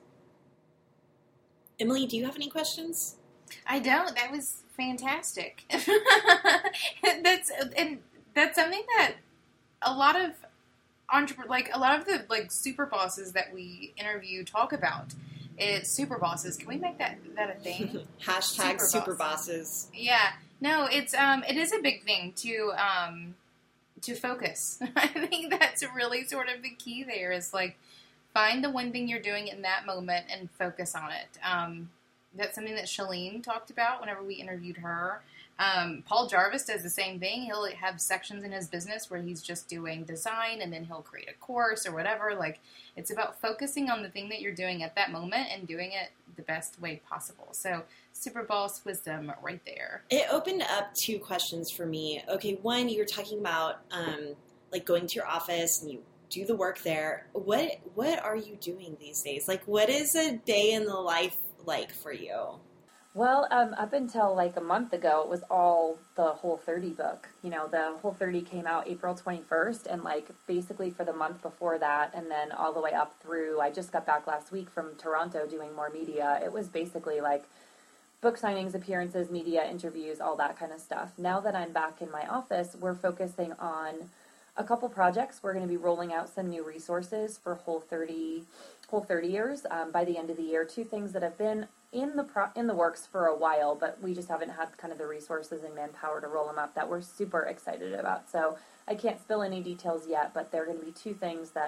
[SPEAKER 1] Emily, do you have any questions?
[SPEAKER 3] I don't. That was fantastic. that's and that's something that a lot of entrepreneur, like a lot of the like super bosses that we interview talk about. It's super bosses. Can we make that that a thing?
[SPEAKER 1] Hashtag super, super
[SPEAKER 3] bosses.
[SPEAKER 1] bosses.
[SPEAKER 3] Yeah. No, it's um, it is a big thing to um, to focus. I think that's really sort of the key there is like find the one thing you're doing in that moment and focus on it. Um, that's something that Shalene talked about whenever we interviewed her. Um, Paul Jarvis does the same thing. He'll have sections in his business where he's just doing design and then he'll create a course or whatever. Like it's about focusing on the thing that you're doing at that moment and doing it the best way possible. So super boss wisdom right there.
[SPEAKER 1] It opened up two questions for me. Okay, one, you were talking about um, like going to your office and you do the work there. What what are you doing these days? Like what is a day in the life like for you?
[SPEAKER 4] Well, um, up until like a month ago, it was all the Whole thirty book. You know, the Whole thirty came out April twenty-first, and like basically for the month before that, and then all the way up through, I just got back last week from Toronto doing more media. It was basically like book signings, appearances, media, interviews, all that kind of stuff. Now that I'm back in my office, we're focusing on a couple projects. We're going to be rolling out some new resources for Whole thirty, Whole thirty years um, by the end of the year. Two things that have been in the pro- in the works for a while, but we just haven't had kind of the resources and manpower to roll them up that we're super excited about. So I can't spill any details yet, but they're going to be two things that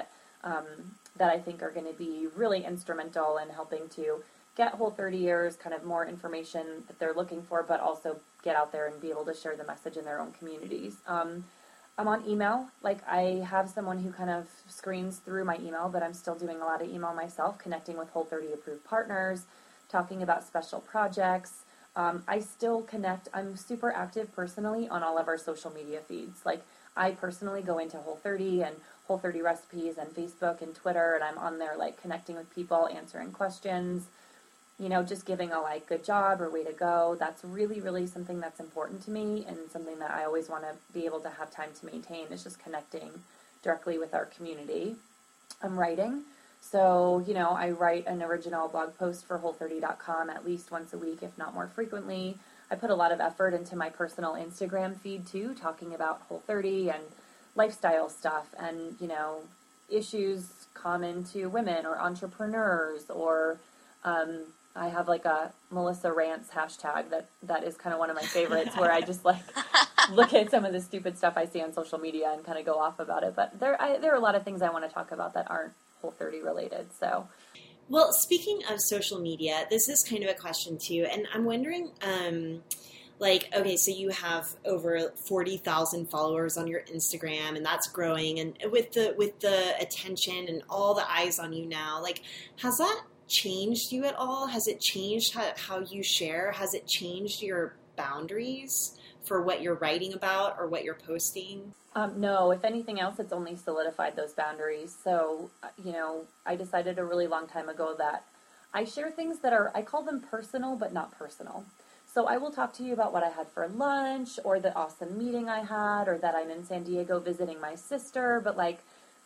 [SPEAKER 4] um, that I think are going to be really instrumental in helping to get Whole thirty Years kind of more information that they're looking for, but also get out there and be able to share the message in their own communities. Um, I'm on email. Like, I have someone who kind of screens through my email, but I'm still doing a lot of email myself, connecting with Whole thirty approved partners, talking about special projects. Um, I still connect. I'm super active personally on all of our social media feeds. Like, I personally go into Whole thirty and Whole thirty Recipes and Facebook and Twitter, and I'm on there, like, connecting with people, answering questions, you know, just giving a, like, good job or way to go. That's really, really something that's important to me, and something that I always want to be able to have time to maintain is just connecting directly with our community. I'm writing. So, you know, I write an original blog post for whole thirty dot com at least once a week, if not more frequently. I put a lot of effort into my personal Instagram feed, too, talking about Whole thirty and lifestyle stuff and, you know, issues common to women or entrepreneurs, or um, I have like a Melissa Rants hashtag that, that is kind of one of my favorites, where I just like look at some of the stupid stuff I see on social media and kind of go off about it. But there, I, there are a lot of things I want to talk about that aren't Whole thirty related. So,
[SPEAKER 1] well, speaking of social media, this is kind of a question too, and I'm wondering, um, like, okay, so you have over forty thousand followers on your Instagram, and that's growing, and with the with the attention and all the eyes on you now, like, has that changed you at all? Has it changed how, how you share? Has it changed your boundaries for what you're writing about or what you're posting?
[SPEAKER 4] Um, no, if anything else, it's only solidified those boundaries. So, you know, I decided a really long time ago that I share things that are, I call them personal, but not personal. So I will talk to you about what I had for lunch, or the awesome meeting I had, or that I'm in San Diego visiting my sister, but like,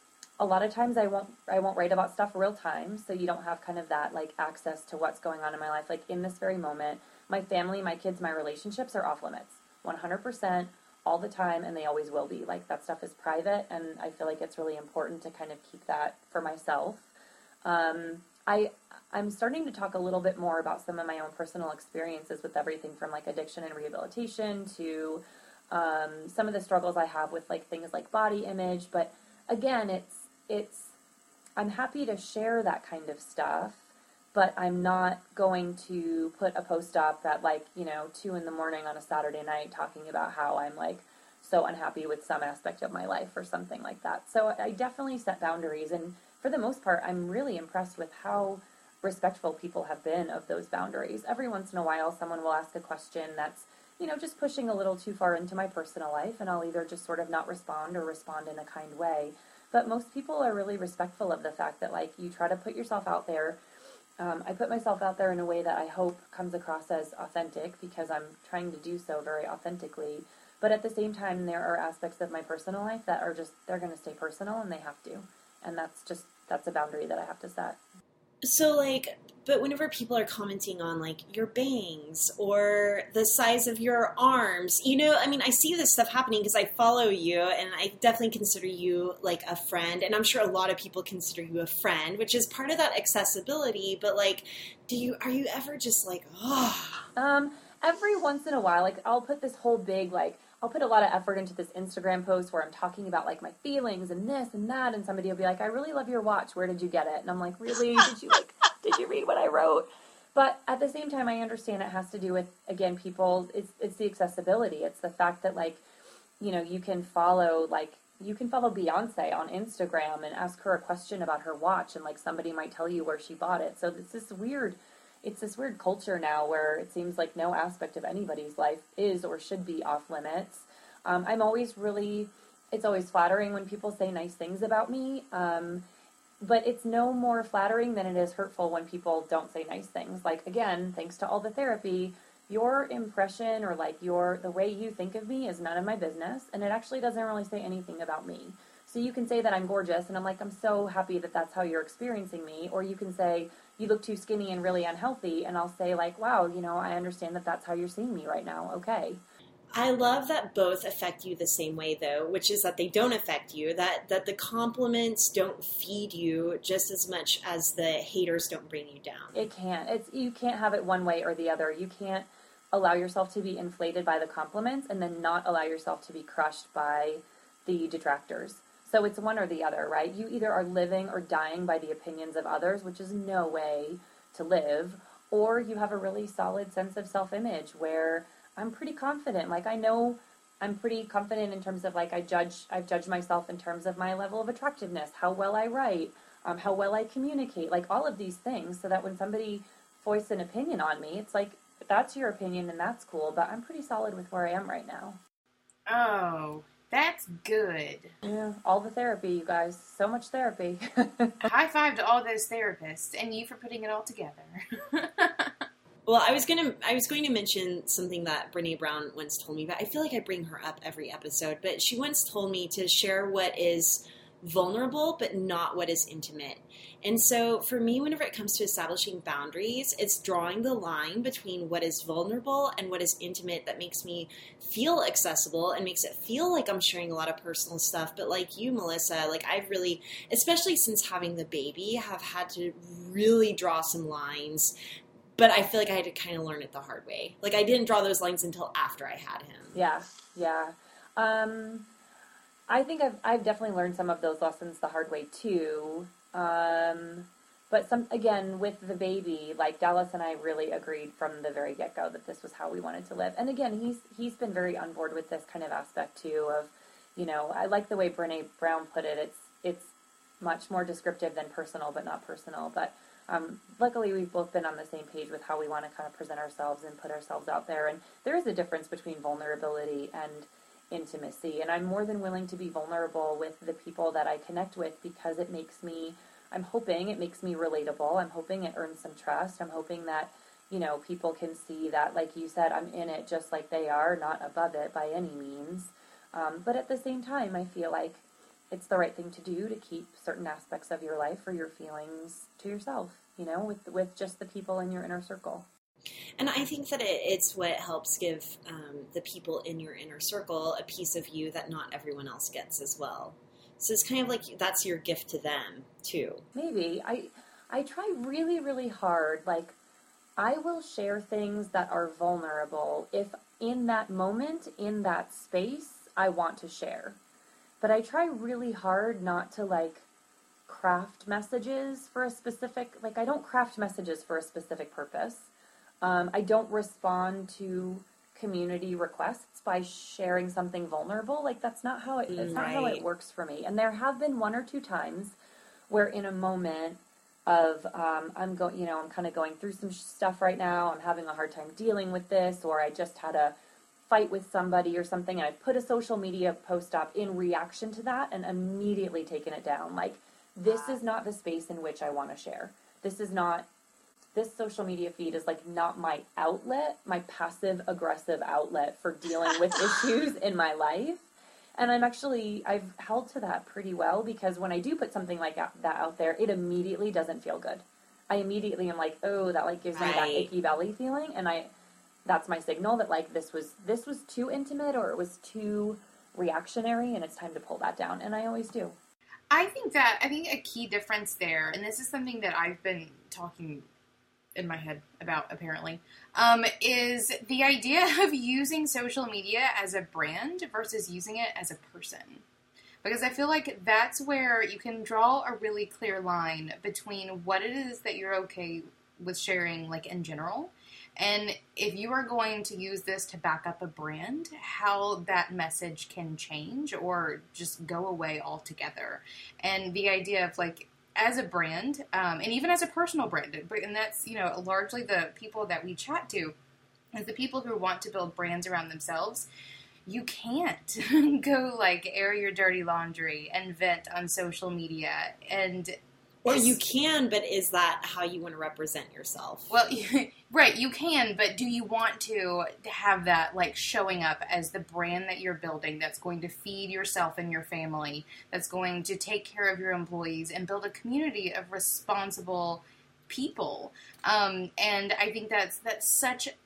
[SPEAKER 4] a lot of times I won't I won't write about stuff real time, so you don't have kind of that like access to what's going on in my life. Like, in this very moment, my family, my kids, my relationships are off limits, one hundred percent all the time, and they always will be. Like, that stuff is private, and I feel like it's really important to kind of keep that for myself. Um, I I'm starting to talk a little bit more about some of my own personal experiences with everything from like addiction and rehabilitation to um, some of the struggles I have with like things like body image. But again, it's it's, I'm happy to share that kind of stuff, but I'm not going to put a post up at like, you know, two in the morning on a Saturday night talking about how I'm like so unhappy with some aspect of my life or something like that. So I definitely set boundaries, and for the most part, I'm really impressed with how respectful people have been of those boundaries. Every once in a while, someone will ask a question that's, you know, just pushing a little too far into my personal life, and I'll either just sort of not respond or respond in a kind way. But most people are really respectful of the fact that, like, you try to put yourself out there. Um, I put myself out there in a way that I hope comes across as authentic, because I'm trying to do so very authentically. But at the same time, there are aspects of my personal life that are just, they're going to stay personal, and they have to. And that's just, that's a boundary that I have to set.
[SPEAKER 1] So, like, but whenever people are commenting on, like, your bangs or the size of your arms, you know, I mean, I see this stuff happening because I follow you, and I definitely consider you, like, a friend, and I'm sure a lot of people consider you a friend, which is part of that accessibility, but, like, do you, are you ever just like, oh?
[SPEAKER 4] Um, every once in a while, like, I'll put this whole big, like, I'll put a lot of effort into this Instagram post where I'm talking about, like, my feelings and this and that, and somebody will be like, I really love your watch, where did you get it? And I'm like, really? Did you, like, did you read what I wrote? But at the same time, I understand it has to do with, again, people, it's, it's the accessibility. It's the fact that, like, you know, you can follow, like, you can follow Beyonce on Instagram and ask her a question about her watch, and, like, somebody might tell you where she bought it. So it's this weird... It's this weird culture now where it seems like no aspect of anybody's life is or should be off limits. Um, I'm always really, it's always flattering when people say nice things about me, um, but it's no more flattering than it is hurtful when people don't say nice things. Like, again, thanks to all the therapy, your impression or like your, the way you think of me is none of my business, and it actually doesn't really say anything about me. So you can say that I'm gorgeous, and I'm like, I'm so happy that that's how you're experiencing me. Or you can say, you look too skinny and really unhealthy, and I'll say, like, wow, you know, I understand that that's how you're seeing me right now. Okay.
[SPEAKER 1] I love that both affect you the same way, though, which is that they don't affect you, that, that the compliments don't feed you just as much as the haters don't bring you down.
[SPEAKER 4] It can't. It's, you can't have it one way or the other. You can't allow yourself to be inflated by the compliments and then not allow yourself to be crushed by the detractors. So it's one or the other, right? You either are living or dying by the opinions of others, which is no way to live, or you have a really solid sense of self-image where I'm pretty confident. Like, I know I'm pretty confident in terms of, like, I judge, I've judged myself in terms of my level of attractiveness, how well I write, um, how well I communicate, like all of these things, so that when somebody voices an opinion on me, it's like, that's your opinion and that's cool, but I'm pretty solid with where I am right now.
[SPEAKER 3] Oh, that's good.
[SPEAKER 4] Yeah, all the therapy, you guys. So much therapy.
[SPEAKER 3] High five to all those therapists and you for putting it all together.
[SPEAKER 1] Well, I was gonna, I was going to mention something that Brene Brown once told me, but I feel like I bring her up every episode. But she once told me to share what is vulnerable, but not what is intimate. And so for me, whenever it comes to establishing boundaries, it's drawing the line between what is vulnerable and what is intimate that makes me feel accessible and makes it feel like I'm sharing a lot of personal stuff. But like you, Melissa, like I've really, especially since having the baby, have had to really draw some lines. But I feel like I had to kind of learn it the hard way. Like I didn't draw those lines until after I had him.
[SPEAKER 4] Yeah, yeah. Um, I think I've I've definitely learned some of those lessons the hard way too. Um, but some again with the baby, like Dallas and I really agreed from the very get go that this was how we wanted to live. And again, he's he's been very on board with this kind of aspect too. Of, you know, I like the way Brene Brown put it. It's it's much more descriptive than personal, but not personal. But um, luckily, we've both been on the same page with how we want to kind of present ourselves and put ourselves out there. And there is a difference between vulnerability and intimacy, and I'm more than willing to be vulnerable with the people that I connect with because it makes me, I'm hoping it makes me relatable. I'm hoping it earns some trust. I'm hoping that, you know, people can see that, like you said, I'm in it just like they are, not above it by any means. Um, but at the same time, I feel like it's the right thing to do to keep certain aspects of your life or your feelings to yourself, you know, with with just the people in your inner circle.
[SPEAKER 1] And I think that it, it's what helps give um, the people in your inner circle a piece of you that not everyone else gets as well. So it's kind of like that's your gift to them, too.
[SPEAKER 4] Maybe. I I try really, really hard. Like, I will share things that are vulnerable if in that moment, in that space, I want to share. But I try really hard not to, like, craft messages for a specific... Like, I don't craft messages for a specific purpose. Um, I don't respond to community requests by sharing something vulnerable. Like, that's not how it, that's not how it works for me. And there have been one or two times where in a moment of, um, I'm going, you know, I'm kind of going through some stuff right now. I'm having a hard time dealing with this, or I just had a fight with somebody or something, and I put a social media post up in reaction to that and immediately taken it down. Like, this is not the space in which I want to share. This is not... This social media feed is like not my outlet, my passive aggressive outlet for dealing with issues in my life. And I'm actually, I've held to that pretty well because when I do put something like that out there, it immediately doesn't feel good. I immediately am like, oh, that like gives me that icky belly feeling. And I, that's my signal that like this was, this was too intimate or it was too reactionary and it's time to pull that down. And I always do.
[SPEAKER 3] I think that, I think a key difference there, and this is something that I've been talking in my head about apparently, um, is the idea of using social media as a brand versus using it as a person. Because I feel like that's where you can draw a really clear line between what it is that you're okay with sharing, like in general, and if you are going to use this to back up a brand, how that message can change or just go away altogether. And the idea of like, as a brand, um, and even as a personal brand, and that's, you know, largely the people that we chat to, is the people who want to build brands around themselves. You can't go, like, air your dirty laundry and vent on social media. And
[SPEAKER 1] Or you can, but is that how you want to represent yourself?
[SPEAKER 3] Well, right, you can, but do you want to have that, like, showing up as the brand that you're building that's going to feed yourself and your family, that's going to take care of your employees and build a community of responsible people? Um, and I think that's that's such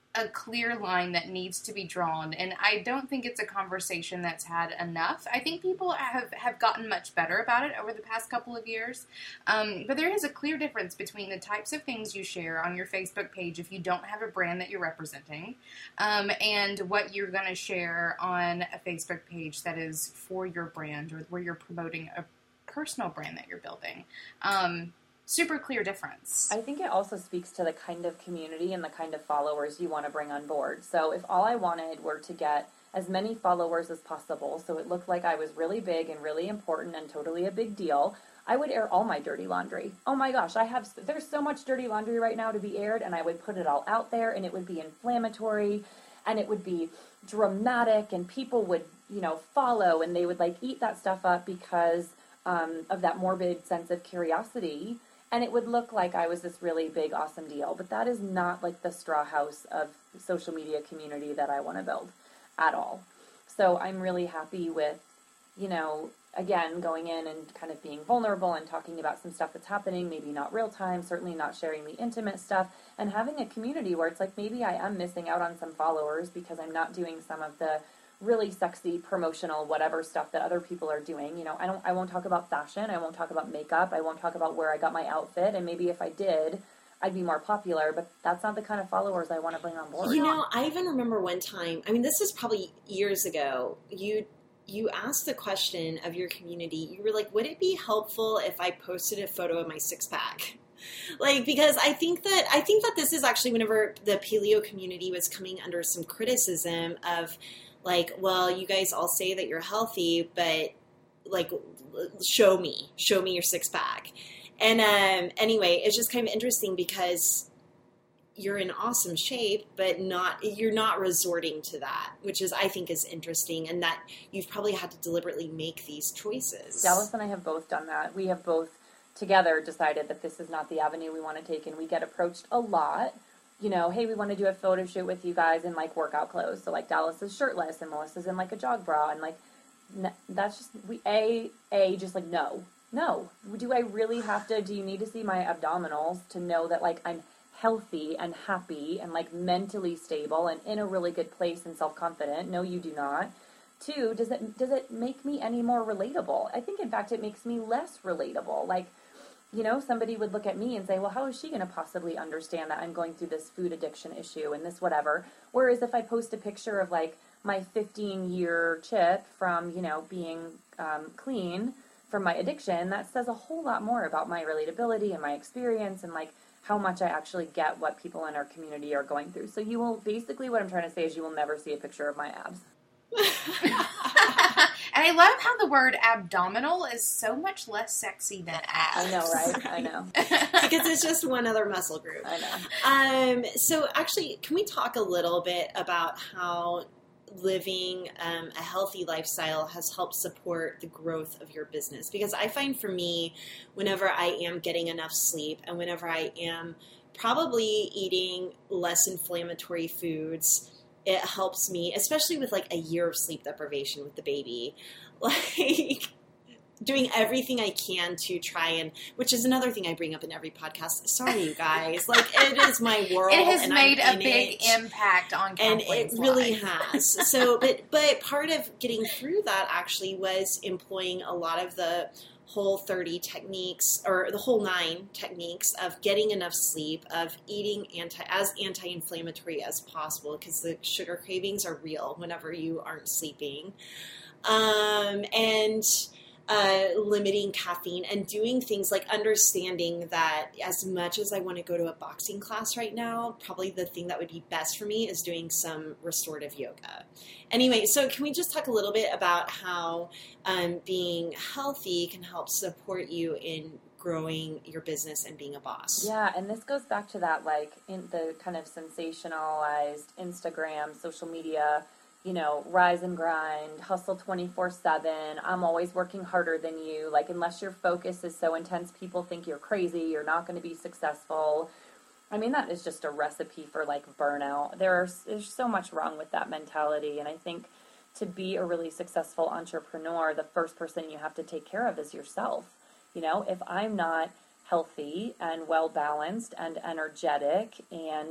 [SPEAKER 3] a clear line that needs to be drawn, and I don't think it's a conversation that's had enough. I think people have, have gotten much better about it over the past couple of years, um, but there is a clear difference between the types of things you share on your Facebook page if you don't have a brand that you're representing, um, and what you're going to share on a Facebook page that is for your brand or where you're promoting a personal brand that you're building. Um, Super clear difference.
[SPEAKER 4] I think it also speaks to the kind of community and the kind of followers you want to bring on board. So if all I wanted were to get as many followers as possible, so it looked like I was really big and really important and totally a big deal, I would air all my dirty laundry. Oh my gosh, I have, there's so much dirty laundry right now to be aired, and I would put it all out there, and it would be inflammatory, and it would be dramatic, and people would, you know, follow, and they would like eat that stuff up because um, of that morbid sense of curiosity. And it would look like I was this really big, awesome deal. But that is not like the straw house of social media community that I want to build at all. So I'm really happy with, you know, again, going in and kind of being vulnerable and talking about some stuff that's happening, maybe not real time, certainly not sharing the intimate stuff, and having a community where it's like maybe I am missing out on some followers because I'm not doing some of the really sexy promotional whatever stuff that other people are doing. You know, I don't I won't talk about fashion, I won't talk about makeup, I won't talk about where I got my outfit, and maybe if I did, I'd be more popular, but that's not the kind of followers I want to bring on board.
[SPEAKER 1] You know, I even remember one time, I mean, this is probably years ago, you you asked the question of your community, you were like, would it be helpful if I posted a photo of my six-pack? Like, because I think that I think that this is actually whenever the paleo community was coming under some criticism of, like, well, you guys all say that you're healthy, but, like, show me. Show me your six-pack. And um, anyway, it's just kind of interesting because you're in awesome shape, but not you're not resorting to that, which is, I think, is interesting, and that you've probably had to deliberately make these choices.
[SPEAKER 4] Dallas and I have both done that. We have both together decided that this is not the avenue we want to take, and we get approached a lot. You know, hey, we want to do a photo shoot with you guys in, like, workout clothes. So, like, Dallas is shirtless and Melissa's in, like, a jog bra. And, like, n- that's just, we, A, A, just, like, no. No. Do I really have to, do you need to see my abdominals to know that, like, I'm healthy and happy and, like, mentally stable and in a really good place and self-confident? No, you do not. Two, does it, does it make me any more relatable? I think, in fact, it makes me less relatable. Like, you know, somebody would look at me and say, well, how is she going to possibly understand that I'm going through this food addiction issue and this whatever? Whereas if I post a picture of, like, my fifteen-year chip from, you know, being um, clean from my addiction, that says a whole lot more about my relatability and my experience and, like, how much I actually get what people in our community are going through. So you will, basically what I'm trying to say is you will never see a picture of my abs.
[SPEAKER 3] And I love how the word abdominal is so much less sexy than abs.
[SPEAKER 4] I know, right? I know.
[SPEAKER 1] Because it's just one other muscle group.
[SPEAKER 4] I know.
[SPEAKER 1] Um, so actually, can we talk a little bit about how living um, a healthy lifestyle has helped support the growth of your business? Because I find for me, whenever I am getting enough sleep and whenever I am probably eating less inflammatory foods, it helps me, especially with, like, a year of sleep deprivation with the baby, like, doing everything I can to try and, which is another thing I bring up in every podcast. Sorry, you guys. Like, it is my world.
[SPEAKER 3] It has
[SPEAKER 1] and
[SPEAKER 3] made
[SPEAKER 1] I'm
[SPEAKER 3] a big
[SPEAKER 1] it,
[SPEAKER 3] impact on
[SPEAKER 1] and
[SPEAKER 3] Kathleen's
[SPEAKER 1] it really
[SPEAKER 3] life.
[SPEAKER 1] has. So, but, but part of getting through that actually was employing a lot of the Whole thirty techniques, or the whole nine techniques of getting enough sleep, of eating anti as anti-inflammatory as possible, because the sugar cravings are real whenever you aren't sleeping, um, and uh, limiting caffeine, and doing things like understanding that as much as I want to go to a boxing class right now, probably the thing that would be best for me is doing some restorative yoga. Anyway, so can we just talk a little bit about how um, being healthy can help support you in growing your business and being a boss?
[SPEAKER 4] Yeah, and this goes back to that, like, in the kind of sensationalized Instagram, social media, you know, rise and grind, hustle twenty-four seven, I'm always working harder than you. Like, unless your focus is so intense, people think you're crazy, you're not going to be successful. I mean, that is just a recipe for, like, burnout. There's, there's so much wrong with that mentality, and I think to be a really successful entrepreneur, the first person you have to take care of is yourself. You know, if I'm not healthy and well-balanced and energetic and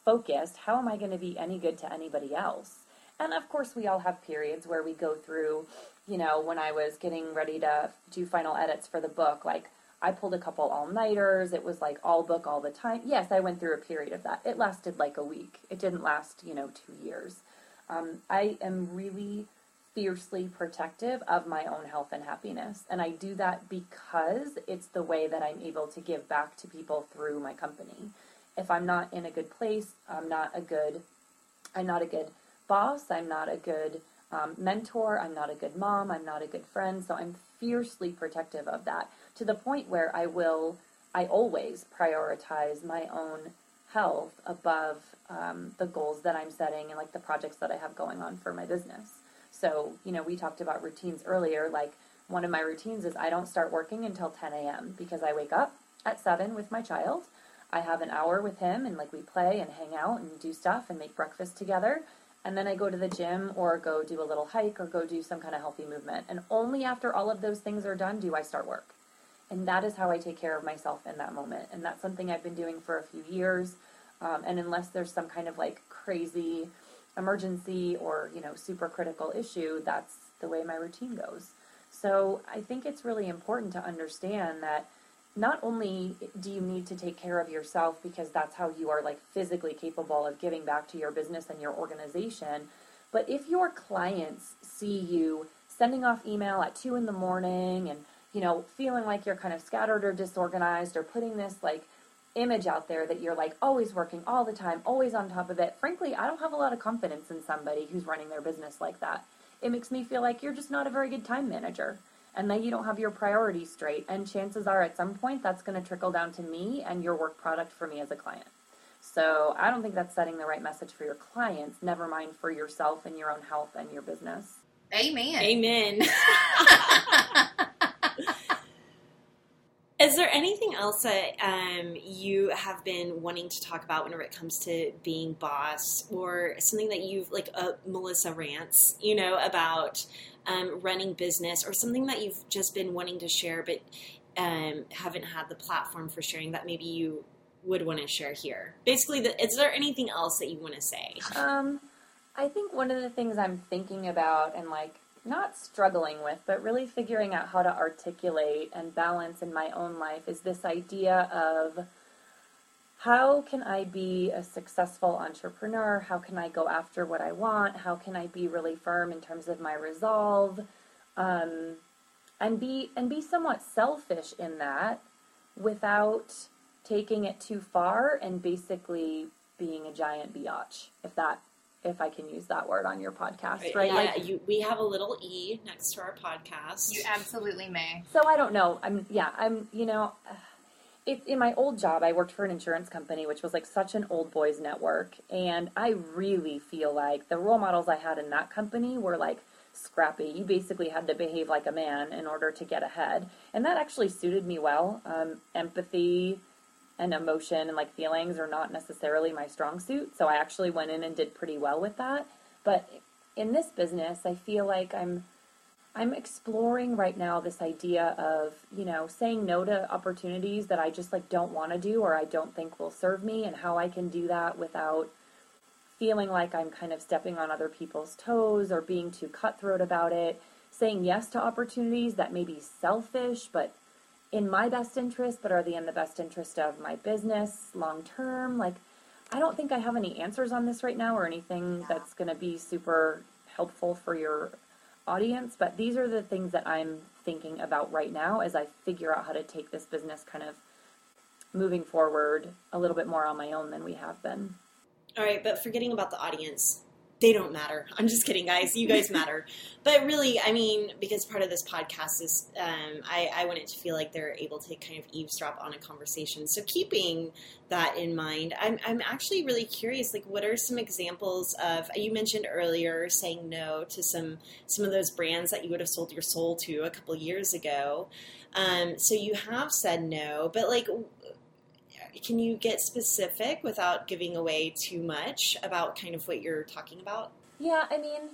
[SPEAKER 4] focused, how am I going to be any good to anybody else? And of course, we all have periods where we go through, you know, when I was getting ready to do final edits for the book, like I pulled a couple all-nighters. It was like all book all the time. Yes, I went through a period of that. It lasted like a week. It didn't last, you know, two years. Um, I am really fiercely protective of my own health and happiness. And I do that because it's the way that I'm able to give back to people through my company. If I'm not in a good place, I'm not a good, I'm not a good boss, I'm not a good um, mentor, I'm not a good mom, I'm not a good friend, so I'm fiercely protective of that, to the point where I will, I always prioritize my own health above um, the goals that I'm setting and like the projects that I have going on for my business. So, you know, we talked about routines earlier, like one of my routines is I don't start working until ten a.m. because I wake up at seven with my child. I have an hour with him and like we play and hang out and do stuff and make breakfast together. And then I go to the gym or go do a little hike or go do some kind of healthy movement. And only after all of those things are done do I start work. And that is how I take care of myself in that moment. And that's something I've been doing for a few years. Um, and unless there's some kind of like crazy emergency or, you know, super critical issue, that's the way my routine goes. So I think it's really important to understand that not only do you need to take care of yourself because that's how you are like physically capable of giving back to your business and your organization, but if your clients see you sending off email at two in the morning and, you know, feeling like you're kind of scattered or disorganized or putting this like image out there that you're like always working all the time, always on top of it, frankly, I don't have a lot of confidence in somebody who's running their business like that. It makes me feel like you're just not a very good time manager. And then you don't have your priorities straight. And chances are at some point that's going to trickle down to me and your work product for me as a client. So I don't think that's setting the right message for your clients, never mind for yourself and your own health and your business.
[SPEAKER 3] Amen.
[SPEAKER 1] Amen. Is there anything else that um, you have been wanting to talk about whenever it comes to being boss, or something that you've, like uh, Melissa rants, you know, about um, running business, or something that you've just been wanting to share but um, haven't had the platform for sharing that maybe you would want to share here? Basically, the, is there anything else that you want to say?
[SPEAKER 4] Um, I think one of the things I'm thinking about and like not struggling with, but really figuring out how to articulate and balance in my own life is this idea of how can I be a successful entrepreneur? How can I go after what I want? How can I be really firm in terms of my resolve? Um, and be and be somewhat selfish in that without taking it too far and basically being a giant biatch, if that if I can use that word on your podcast, right?
[SPEAKER 1] Yeah,
[SPEAKER 4] like,
[SPEAKER 1] you, we have a little E next to our podcast.
[SPEAKER 3] You absolutely may.
[SPEAKER 4] So I don't know. I'm, yeah, I'm, you know, it, in my old job, I worked for an insurance company, which was like such an old boys network. And I really feel like the role models I had in that company were like scrappy. You basically had to behave like a man in order to get ahead. And that actually suited me well. Um, empathy and emotion and like feelings are not necessarily my strong suit. So I actually went in and did pretty well with that. But in this business, I feel like I'm I'm exploring right now this idea of, you know, saying no to opportunities that I just like don't want to do or I don't think will serve me, and how I can do that without feeling like I'm kind of stepping on other people's toes or being too cutthroat about it. Saying yes to opportunities that may be selfish, but in my best interest, but are they in the best interest of my business long term? Like, I don't think I have any answers on this right now or anything that's going to be super helpful for your audience, but these are the things that I'm thinking about right now as I figure out how to take this business kind of moving forward a little bit more on my own than we have been.
[SPEAKER 1] All right, but forgetting about the audience, they don't matter. I'm just kidding, guys. You guys matter. But really, I mean, because part of this podcast is, um, I, I want it to feel like they're able to kind of eavesdrop on a conversation. So keeping that in mind, I'm, I'm actually really curious, like, what are some examples of, you mentioned earlier saying no to some, some of those brands that you would have sold your soul to a couple years ago. Um, so you have said no, but like, can you get specific without giving away too much about kind of what you're talking about?
[SPEAKER 4] Yeah, I mean,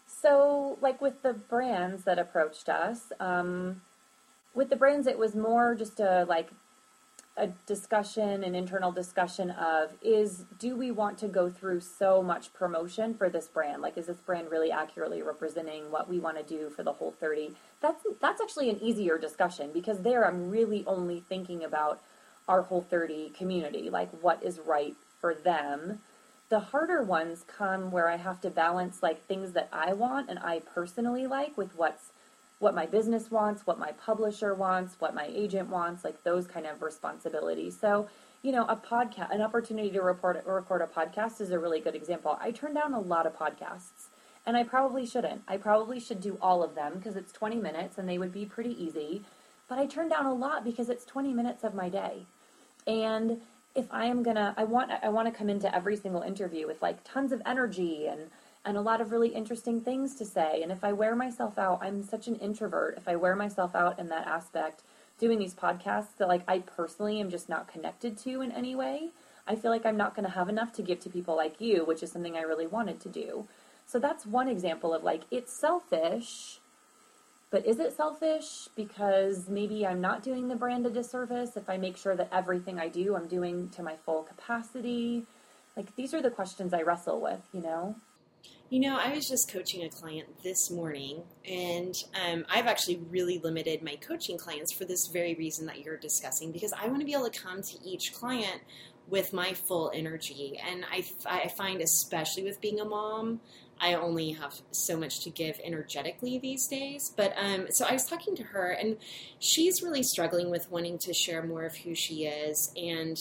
[SPEAKER 4] so like with the brands that approached us, um, with the brands it was more just a like, a discussion, an internal discussion of is, do we want to go through so much promotion for this brand? Like, is this brand really accurately representing what we want to do for the Whole thirty? That's, that's actually an easier discussion, because there I'm really only thinking about our Whole thirty community, like what is right for them. The harder ones come where I have to balance like things that I want and I personally like with what's what my business wants, what my publisher wants, what my agent wants, like those kind of responsibilities. So, you know, a podcast, an opportunity to report, record a podcast is a really good example. I turn down a lot of podcasts, and I probably shouldn't. I probably should do all of them because it's twenty minutes and they would be pretty easy. But I turn down a lot because it's twenty minutes of my day. And if I am gonna, I want, I want to come into every single interview with like tons of energy and and a lot of really interesting things to say. And if I wear myself out, I'm such an introvert. If I wear myself out in that aspect, doing these podcasts that like I personally am just not connected to in any way, I feel like I'm not going to have enough to give to people like you, which is something I really wanted to do. So that's one example of like, it's selfish, but is it selfish because maybe I'm not doing the brand a disservice if I make sure that everything I do, I'm doing to my full capacity? Like, these are the questions I wrestle with, you know?
[SPEAKER 1] You know, I was just coaching a client this morning, and um, I've actually really limited my coaching clients for this very reason that you're discussing, because I want to be able to come to each client with my full energy. And I, I find, especially with being a mom, I only have so much to give energetically these days. But um, so I was talking to her, and she's really struggling with wanting to share more of who she is. And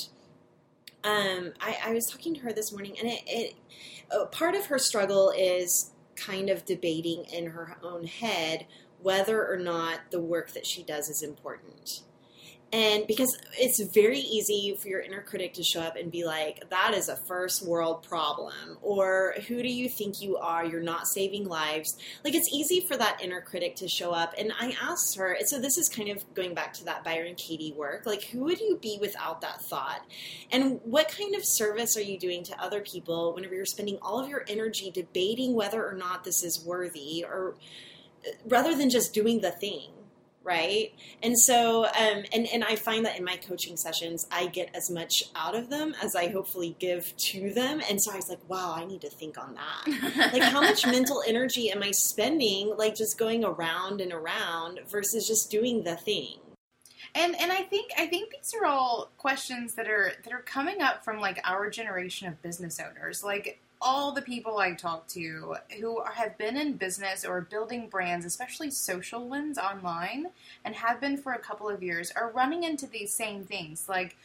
[SPEAKER 1] um, I, I was talking to her this morning, and it, it uh, part of her struggle is kind of debating in her own head whether or not the work that she does is important. And because it's very easy for your inner critic to show up and be like, that is a first world problem. Or who do you think you are? You're not saving lives. Like, it's easy for that inner critic to show up. And I asked her, so this is kind of going back to that Byron Katie work. Like, who would you be without that thought? And what kind of service are you doing to other people whenever you're spending all of your energy debating whether or not this is worthy, or rather than just doing the thing? Right? And so, um, and, and I find that in my coaching sessions, I get as much out of them as I hopefully give to them. And so I was like, wow, I need to think on that. Like, how much mental energy am I spending, like, just going around and around versus just doing the thing?
[SPEAKER 3] And and I think I think these are all questions that are that are coming up from like our generation of business owners. Like, all the people I talk to who have been in business or building brands, especially social ones online, and have been for a couple of years, are running into these same things. Like,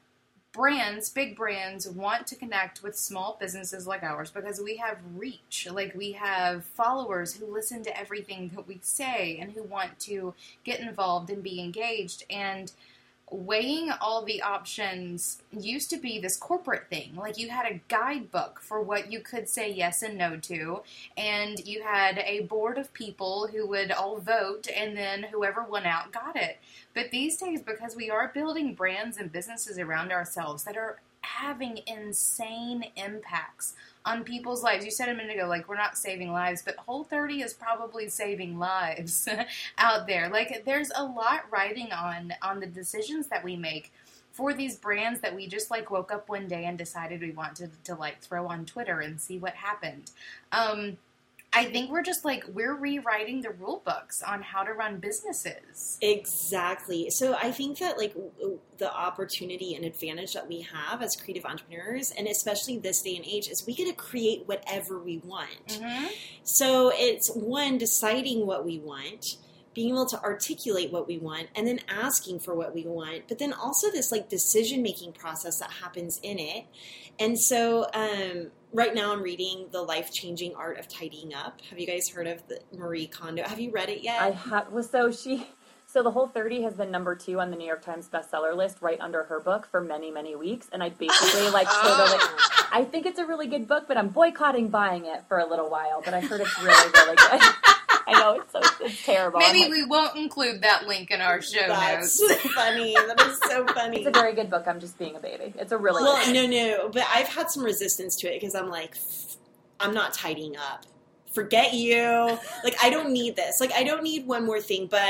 [SPEAKER 3] brands, big brands, want to connect with small businesses like ours because we have reach. Like, we have followers who listen to everything that we say and who want to get involved and be engaged. And weighing all the options used to be this corporate thing. Like, you had a guidebook for what you could say yes and no to, and you had a board of people who would all vote, and then whoever won out got it. But these days, because we are building brands and businesses around ourselves that are having insane impacts on people's lives. You said a minute ago, like, we're not saving lives, but Whole thirty is probably saving lives out there. Like, there's a lot riding on on the decisions that we make for these brands that we just, like, woke up one day and decided we wanted to, like, throw on Twitter and see what happened. Um, I think we're just, like, we're rewriting the rule books on how to run businesses.
[SPEAKER 1] Exactly. So I think that, like, the opportunity and advantage that we have as creative entrepreneurs, and especially this day and age, is we get to create whatever we want. Mm-hmm. So it's, one, deciding what we want, being able to articulate what we want, and then asking for what we want, but then also this, like, decision-making process that happens in it. And so um, right now I'm reading The Life-Changing Art of Tidying Up. Have you guys heard of the Marie Kondo? Have you read it yet?
[SPEAKER 4] I have. Well, so she... So the Whole thirty has been number two on the New York Times bestseller list right under her book for many, many weeks. And I basically, like, totally... I think it's a really good book, but I'm boiccotting buying it for a little while. But I heard it's really, really good. I know, it's so it's terrible.
[SPEAKER 3] Maybe
[SPEAKER 4] like,
[SPEAKER 3] we won't include that link in our show
[SPEAKER 1] That's
[SPEAKER 3] notes.
[SPEAKER 1] funny. That is so funny.
[SPEAKER 4] It's a very good book. I'm just being a baby. It's a really
[SPEAKER 1] well,
[SPEAKER 4] good book.
[SPEAKER 1] no, no. But I've had some resistance to it because I'm like, I'm not tidying up. Forget you. Like, I don't need this. Like, I don't need one more thing. But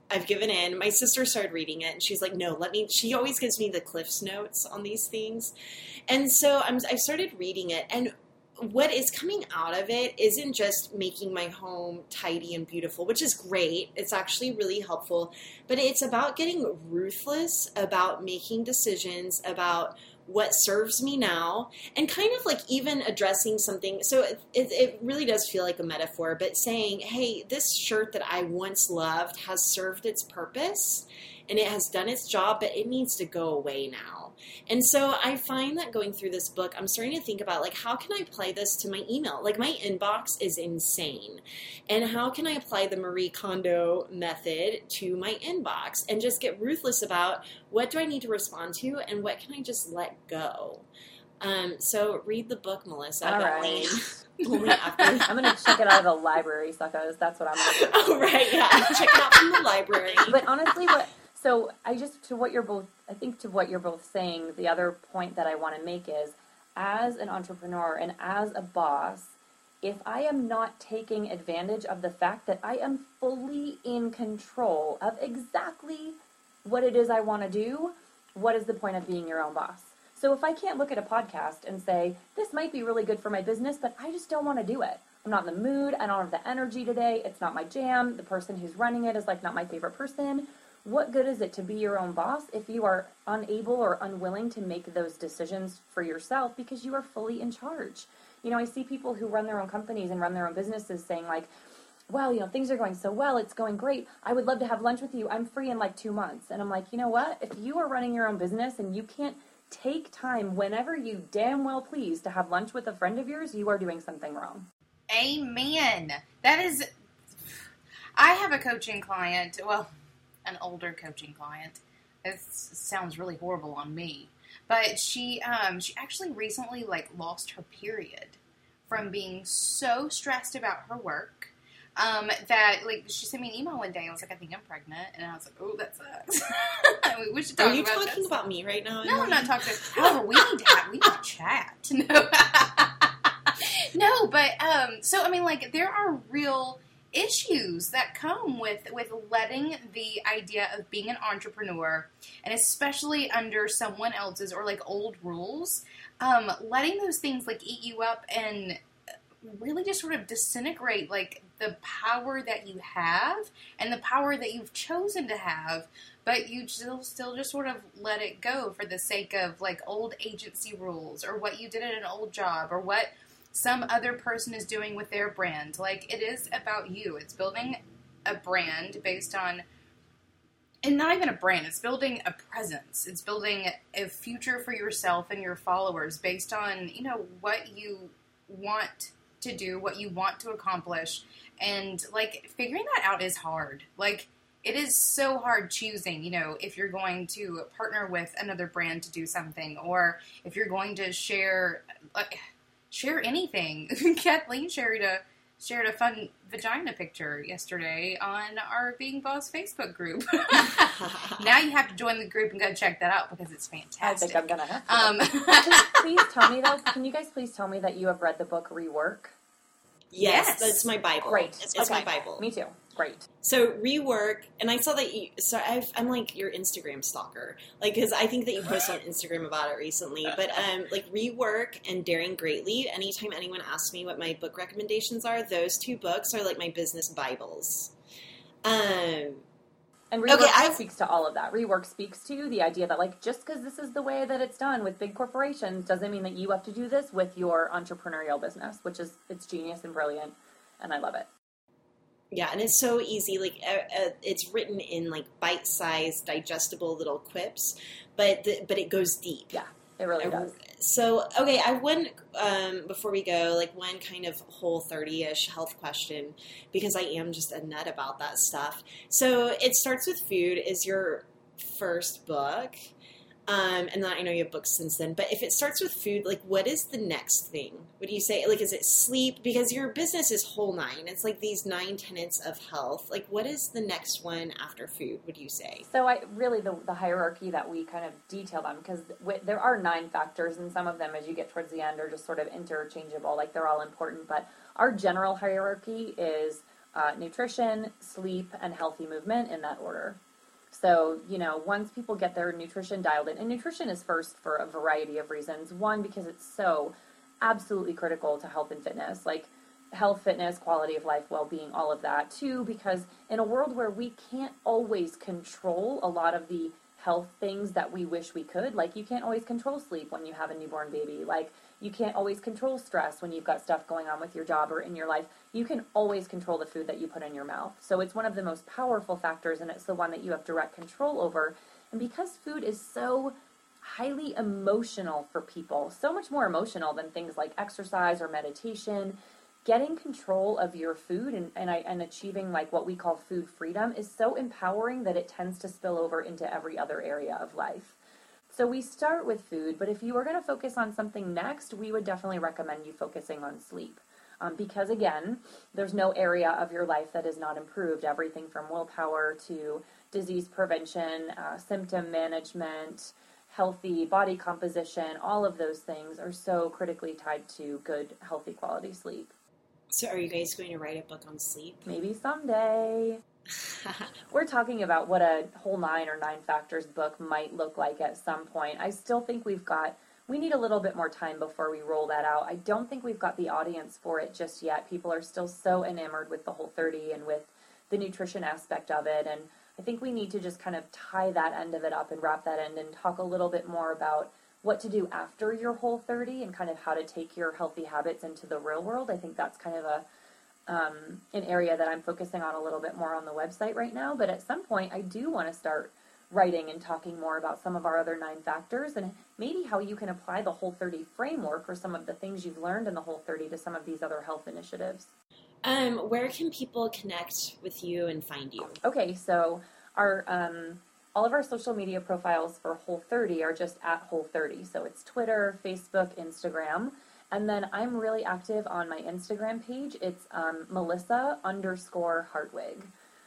[SPEAKER 1] I've given in. My sister started reading it, and she's like, no, let me, she always gives me the Cliff's Notes on these things. And so I'm, I started reading it, and what is coming out of it isn't just making my home tidy and beautiful, which is great. It's actually really helpful, but it's about getting ruthless about making decisions about what serves me now, and kind of like even addressing something. So it, it, it really does feel like a metaphor, but saying, hey, this shirt that I once loved has served its purpose and it has done its job, but it needs to go away now. And so I find that going through this book, I'm starting to think about, like, how can I apply this to my email? Like, my inbox is insane. And how can I apply the Marie Kondo method to my inbox and just get ruthless about what do I need to respond to and what can I just let go? Um, so read the book, Melissa.
[SPEAKER 4] All
[SPEAKER 1] but
[SPEAKER 4] right.
[SPEAKER 1] Only after.
[SPEAKER 4] I'm going to check it out of the library, suckers. That's what I'm going to do.
[SPEAKER 1] Oh, right, yeah. Check it out from the library.
[SPEAKER 4] But honestly, what... So I just, to what you're both, I think to what you're both saying, the other point that I want to make is, as an entrepreneur and as a boss, if I am not taking advantage of the fact that I am fully in control of exactly what it is I want to do, what is the point of being your own boss? So if I can't look at a podcast and say, this might be really good for my business, but I just don't want to do it. I'm not in the mood. I don't have the energy today. It's not my jam. The person who's running it is like not my favorite person. What good is it to be your own boss if you are unable or unwilling to make those decisions for yourself because you are fully in charge? You know, I see people who run their own companies and run their own businesses saying like, well, you know, things are going so well. It's going great. I would love to have lunch with you. I'm free in like two months. And I'm like, you know what? If you are running your own business and you can't take time whenever you damn well please to have lunch with a friend of yours, you are doing something wrong.
[SPEAKER 3] Amen. That is, I have a coaching client, well, an older coaching client. It sounds really horrible on me, but she um she actually recently like lost her period from being so stressed about her work um that like she sent me an email one day and was like, I think I'm pregnant, and I was like, oh, that sucks. we should talk
[SPEAKER 1] Are you
[SPEAKER 3] about
[SPEAKER 1] talking
[SPEAKER 3] this.
[SPEAKER 1] about me right now?
[SPEAKER 3] No, I'm not talking. However, we need to have, we need to chat. No, no, but um so I mean, like, there are real issues that come with with letting the idea of being an entrepreneur, and especially under someone else's or like old rules, um, letting those things like eat you up and really just sort of disintegrate like the power that you have and the power that you've chosen to have, but you still still just sort of let it go for the sake of like old agency rules or what you did at an old job or what some other person is doing with their brand. Like, it is about you. It's building a brand based on, and not even a brand, it's building a presence. It's building a future for yourself and your followers based on, you know, what you want to do, what you want to accomplish. And, like, figuring that out is hard. Like, it is so hard choosing, you know, if you're going to partner with another brand to do something, or if you're going to share, like, share anything. Kathleen shared a shared a fun vagina picture yesterday on our Being Boss Facebook group. Now you have to join the group and go check that out because it's fantastic.
[SPEAKER 4] I think I'm gonna have to.
[SPEAKER 3] Um,
[SPEAKER 4] Can you please tell me though? Can you guys please tell me that you have read the book Rework?
[SPEAKER 1] Yes,
[SPEAKER 3] Yes.
[SPEAKER 1] that's my Bible.
[SPEAKER 4] Great.
[SPEAKER 1] It's, it's
[SPEAKER 4] Okay.
[SPEAKER 1] my Bible.
[SPEAKER 4] Me too. Great.
[SPEAKER 1] So Rework, and I saw that you, so I've, I'm like your Instagram stalker, like, because I think that you posted on Instagram about it recently, but um, like Rework and Daring Greatly, anytime anyone asks me what my book recommendations are, those two books are like my business Bibles. Um,
[SPEAKER 4] And Rework
[SPEAKER 1] Okay, I've-
[SPEAKER 4] speaks to all of that. Rework speaks to the idea that, like, just because this is the way that it's done with big corporations doesn't mean that you have to do this with your entrepreneurial business, which is, it's genius and brilliant, and I love it.
[SPEAKER 1] Yeah, and it's so easy. Like, uh, uh, it's written in like bite-sized, digestible little quips, but the, but it goes deep.
[SPEAKER 4] Yeah, it really
[SPEAKER 1] I-
[SPEAKER 4] does.
[SPEAKER 1] So, okay, I have one, um, before we go, like one kind of whole thirty-ish health question, because I am just a nut about that stuff. So it starts with food is your first book. Um, and then I know you have books since then, but if it starts with food, like what is the next thing? What do you say? Like, is it sleep? Because your business is whole nine. It's like these nine tenets of health. Like, what is the next one after food, would you say?
[SPEAKER 4] So I really, the, the hierarchy that we kind of detailed on, because w- there are nine factors, and some of them as you get towards the end are just sort of interchangeable, like they're all important, but our general hierarchy is uh, nutrition, sleep, and healthy movement in that order. So, you know, once people get their nutrition dialed in, and nutrition is first for a variety of reasons. One, because it's so absolutely critical to health and fitness, like health, fitness, quality of life, well-being, all of that. Two, because in a world where we can't always control a lot of the health things that we wish we could, like you can't always control sleep when you have a newborn baby, like you can't always control stress when you've got stuff going on with your job or in your life, you can always control the food that you put in your mouth. So it's one of the most powerful factors, and it's the one that you have direct control over. And because food is so highly emotional for people, so much more emotional than things like exercise or meditation, getting control of your food and, and, I, and achieving like what we call food freedom is so empowering that it tends to spill over into every other area of life. So we start with food, but if you were going to focus on something next, we would definitely recommend you focusing on sleep. Um, because again, there's no area of your life that is not improved. Everything from willpower to disease prevention, uh, symptom management, healthy body composition, all of those things are so critically tied to good, healthy quality sleep.
[SPEAKER 1] So are you guys going to write a book on sleep?
[SPEAKER 4] Maybe someday. We're talking about what a whole nine or nine factors book might look like at some point. I still think we've got, we need a little bit more time before we roll that out. I don't think we've got the audience for it just yet. People are still so enamored with the Whole thirty and with the nutrition aspect of it. And I think we need to just kind of tie that end of it up and wrap that end and talk a little bit more about what to do after your Whole thirty and kind of how to take your healthy habits into the real world. I think that's kind of a um, an area that I'm focusing on a little bit more on the website right now. But at some point, I do want to start writing and talking more about some of our other nine factors and maybe how you can apply the Whole thirty framework or some of the things you've learned in the Whole thirty to some of these other health initiatives.
[SPEAKER 1] Um, where can people connect with you and find you?
[SPEAKER 4] Okay, so our um, all of our social media profiles for Whole thirty are just at Whole thirty. So it's Twitter, Facebook, Instagram. And then I'm really active on my Instagram page. It's um, Melissa underscore Hartwig.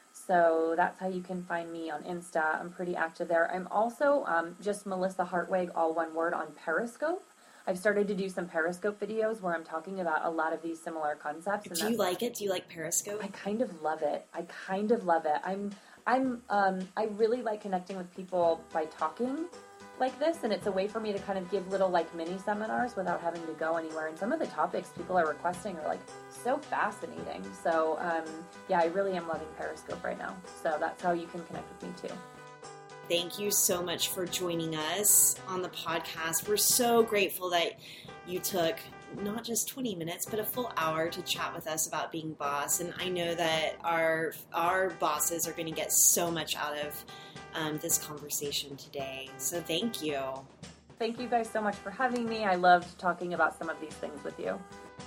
[SPEAKER 4] So that's how you can find me on Insta. I'm pretty active there. I'm also um, just Melissa Hartwig, all one word, on Periscope. I've started to do some Periscope videos where I'm talking about a lot of these similar concepts. And
[SPEAKER 1] do you like it? Do you like Periscope?
[SPEAKER 4] I kind of love it. I kind of love it. I'm, I'm, um, I really like connecting with people by talking like this, and it's a way for me to kind of give little like mini seminars without having to go anywhere. And some of the topics people are requesting are like so fascinating. So um, yeah, I really am loving Periscope right now. So that's how you can connect with me too.
[SPEAKER 1] Thank you so much for joining us on the podcast. We're so grateful that you took not just twenty minutes, but a full hour to chat with us about being boss. And I know that our our bosses are going to get so much out of um, this conversation today. So thank you.
[SPEAKER 4] Thank you guys so much for having me. I loved talking about some of these things with you.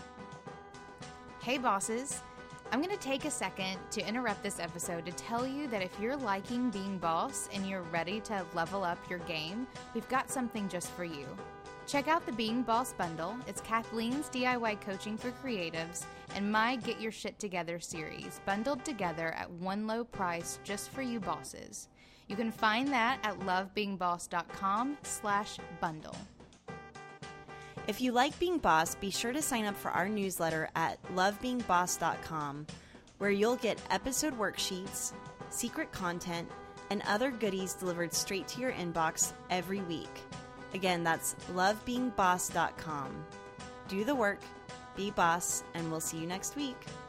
[SPEAKER 2] Hey bosses, I'm going to take a second to interrupt this episode to tell you that if you're liking being boss and you're ready to level up your game, we've got something just for you. Check out the Being Boss bundle. It's Kathleen's D I Y coaching for creatives and my Get Your Shit Together series, bundled together at one low price just for you bosses. You can find that at lovebeingboss.com slash bundle.
[SPEAKER 1] If you like being boss, be sure to sign up for our newsletter at love being boss dot com, where you'll get episode worksheets, secret content, and other goodies delivered straight to your inbox every week. Again, that's love being boss dot com. Do the work, be boss, and we'll see you next week.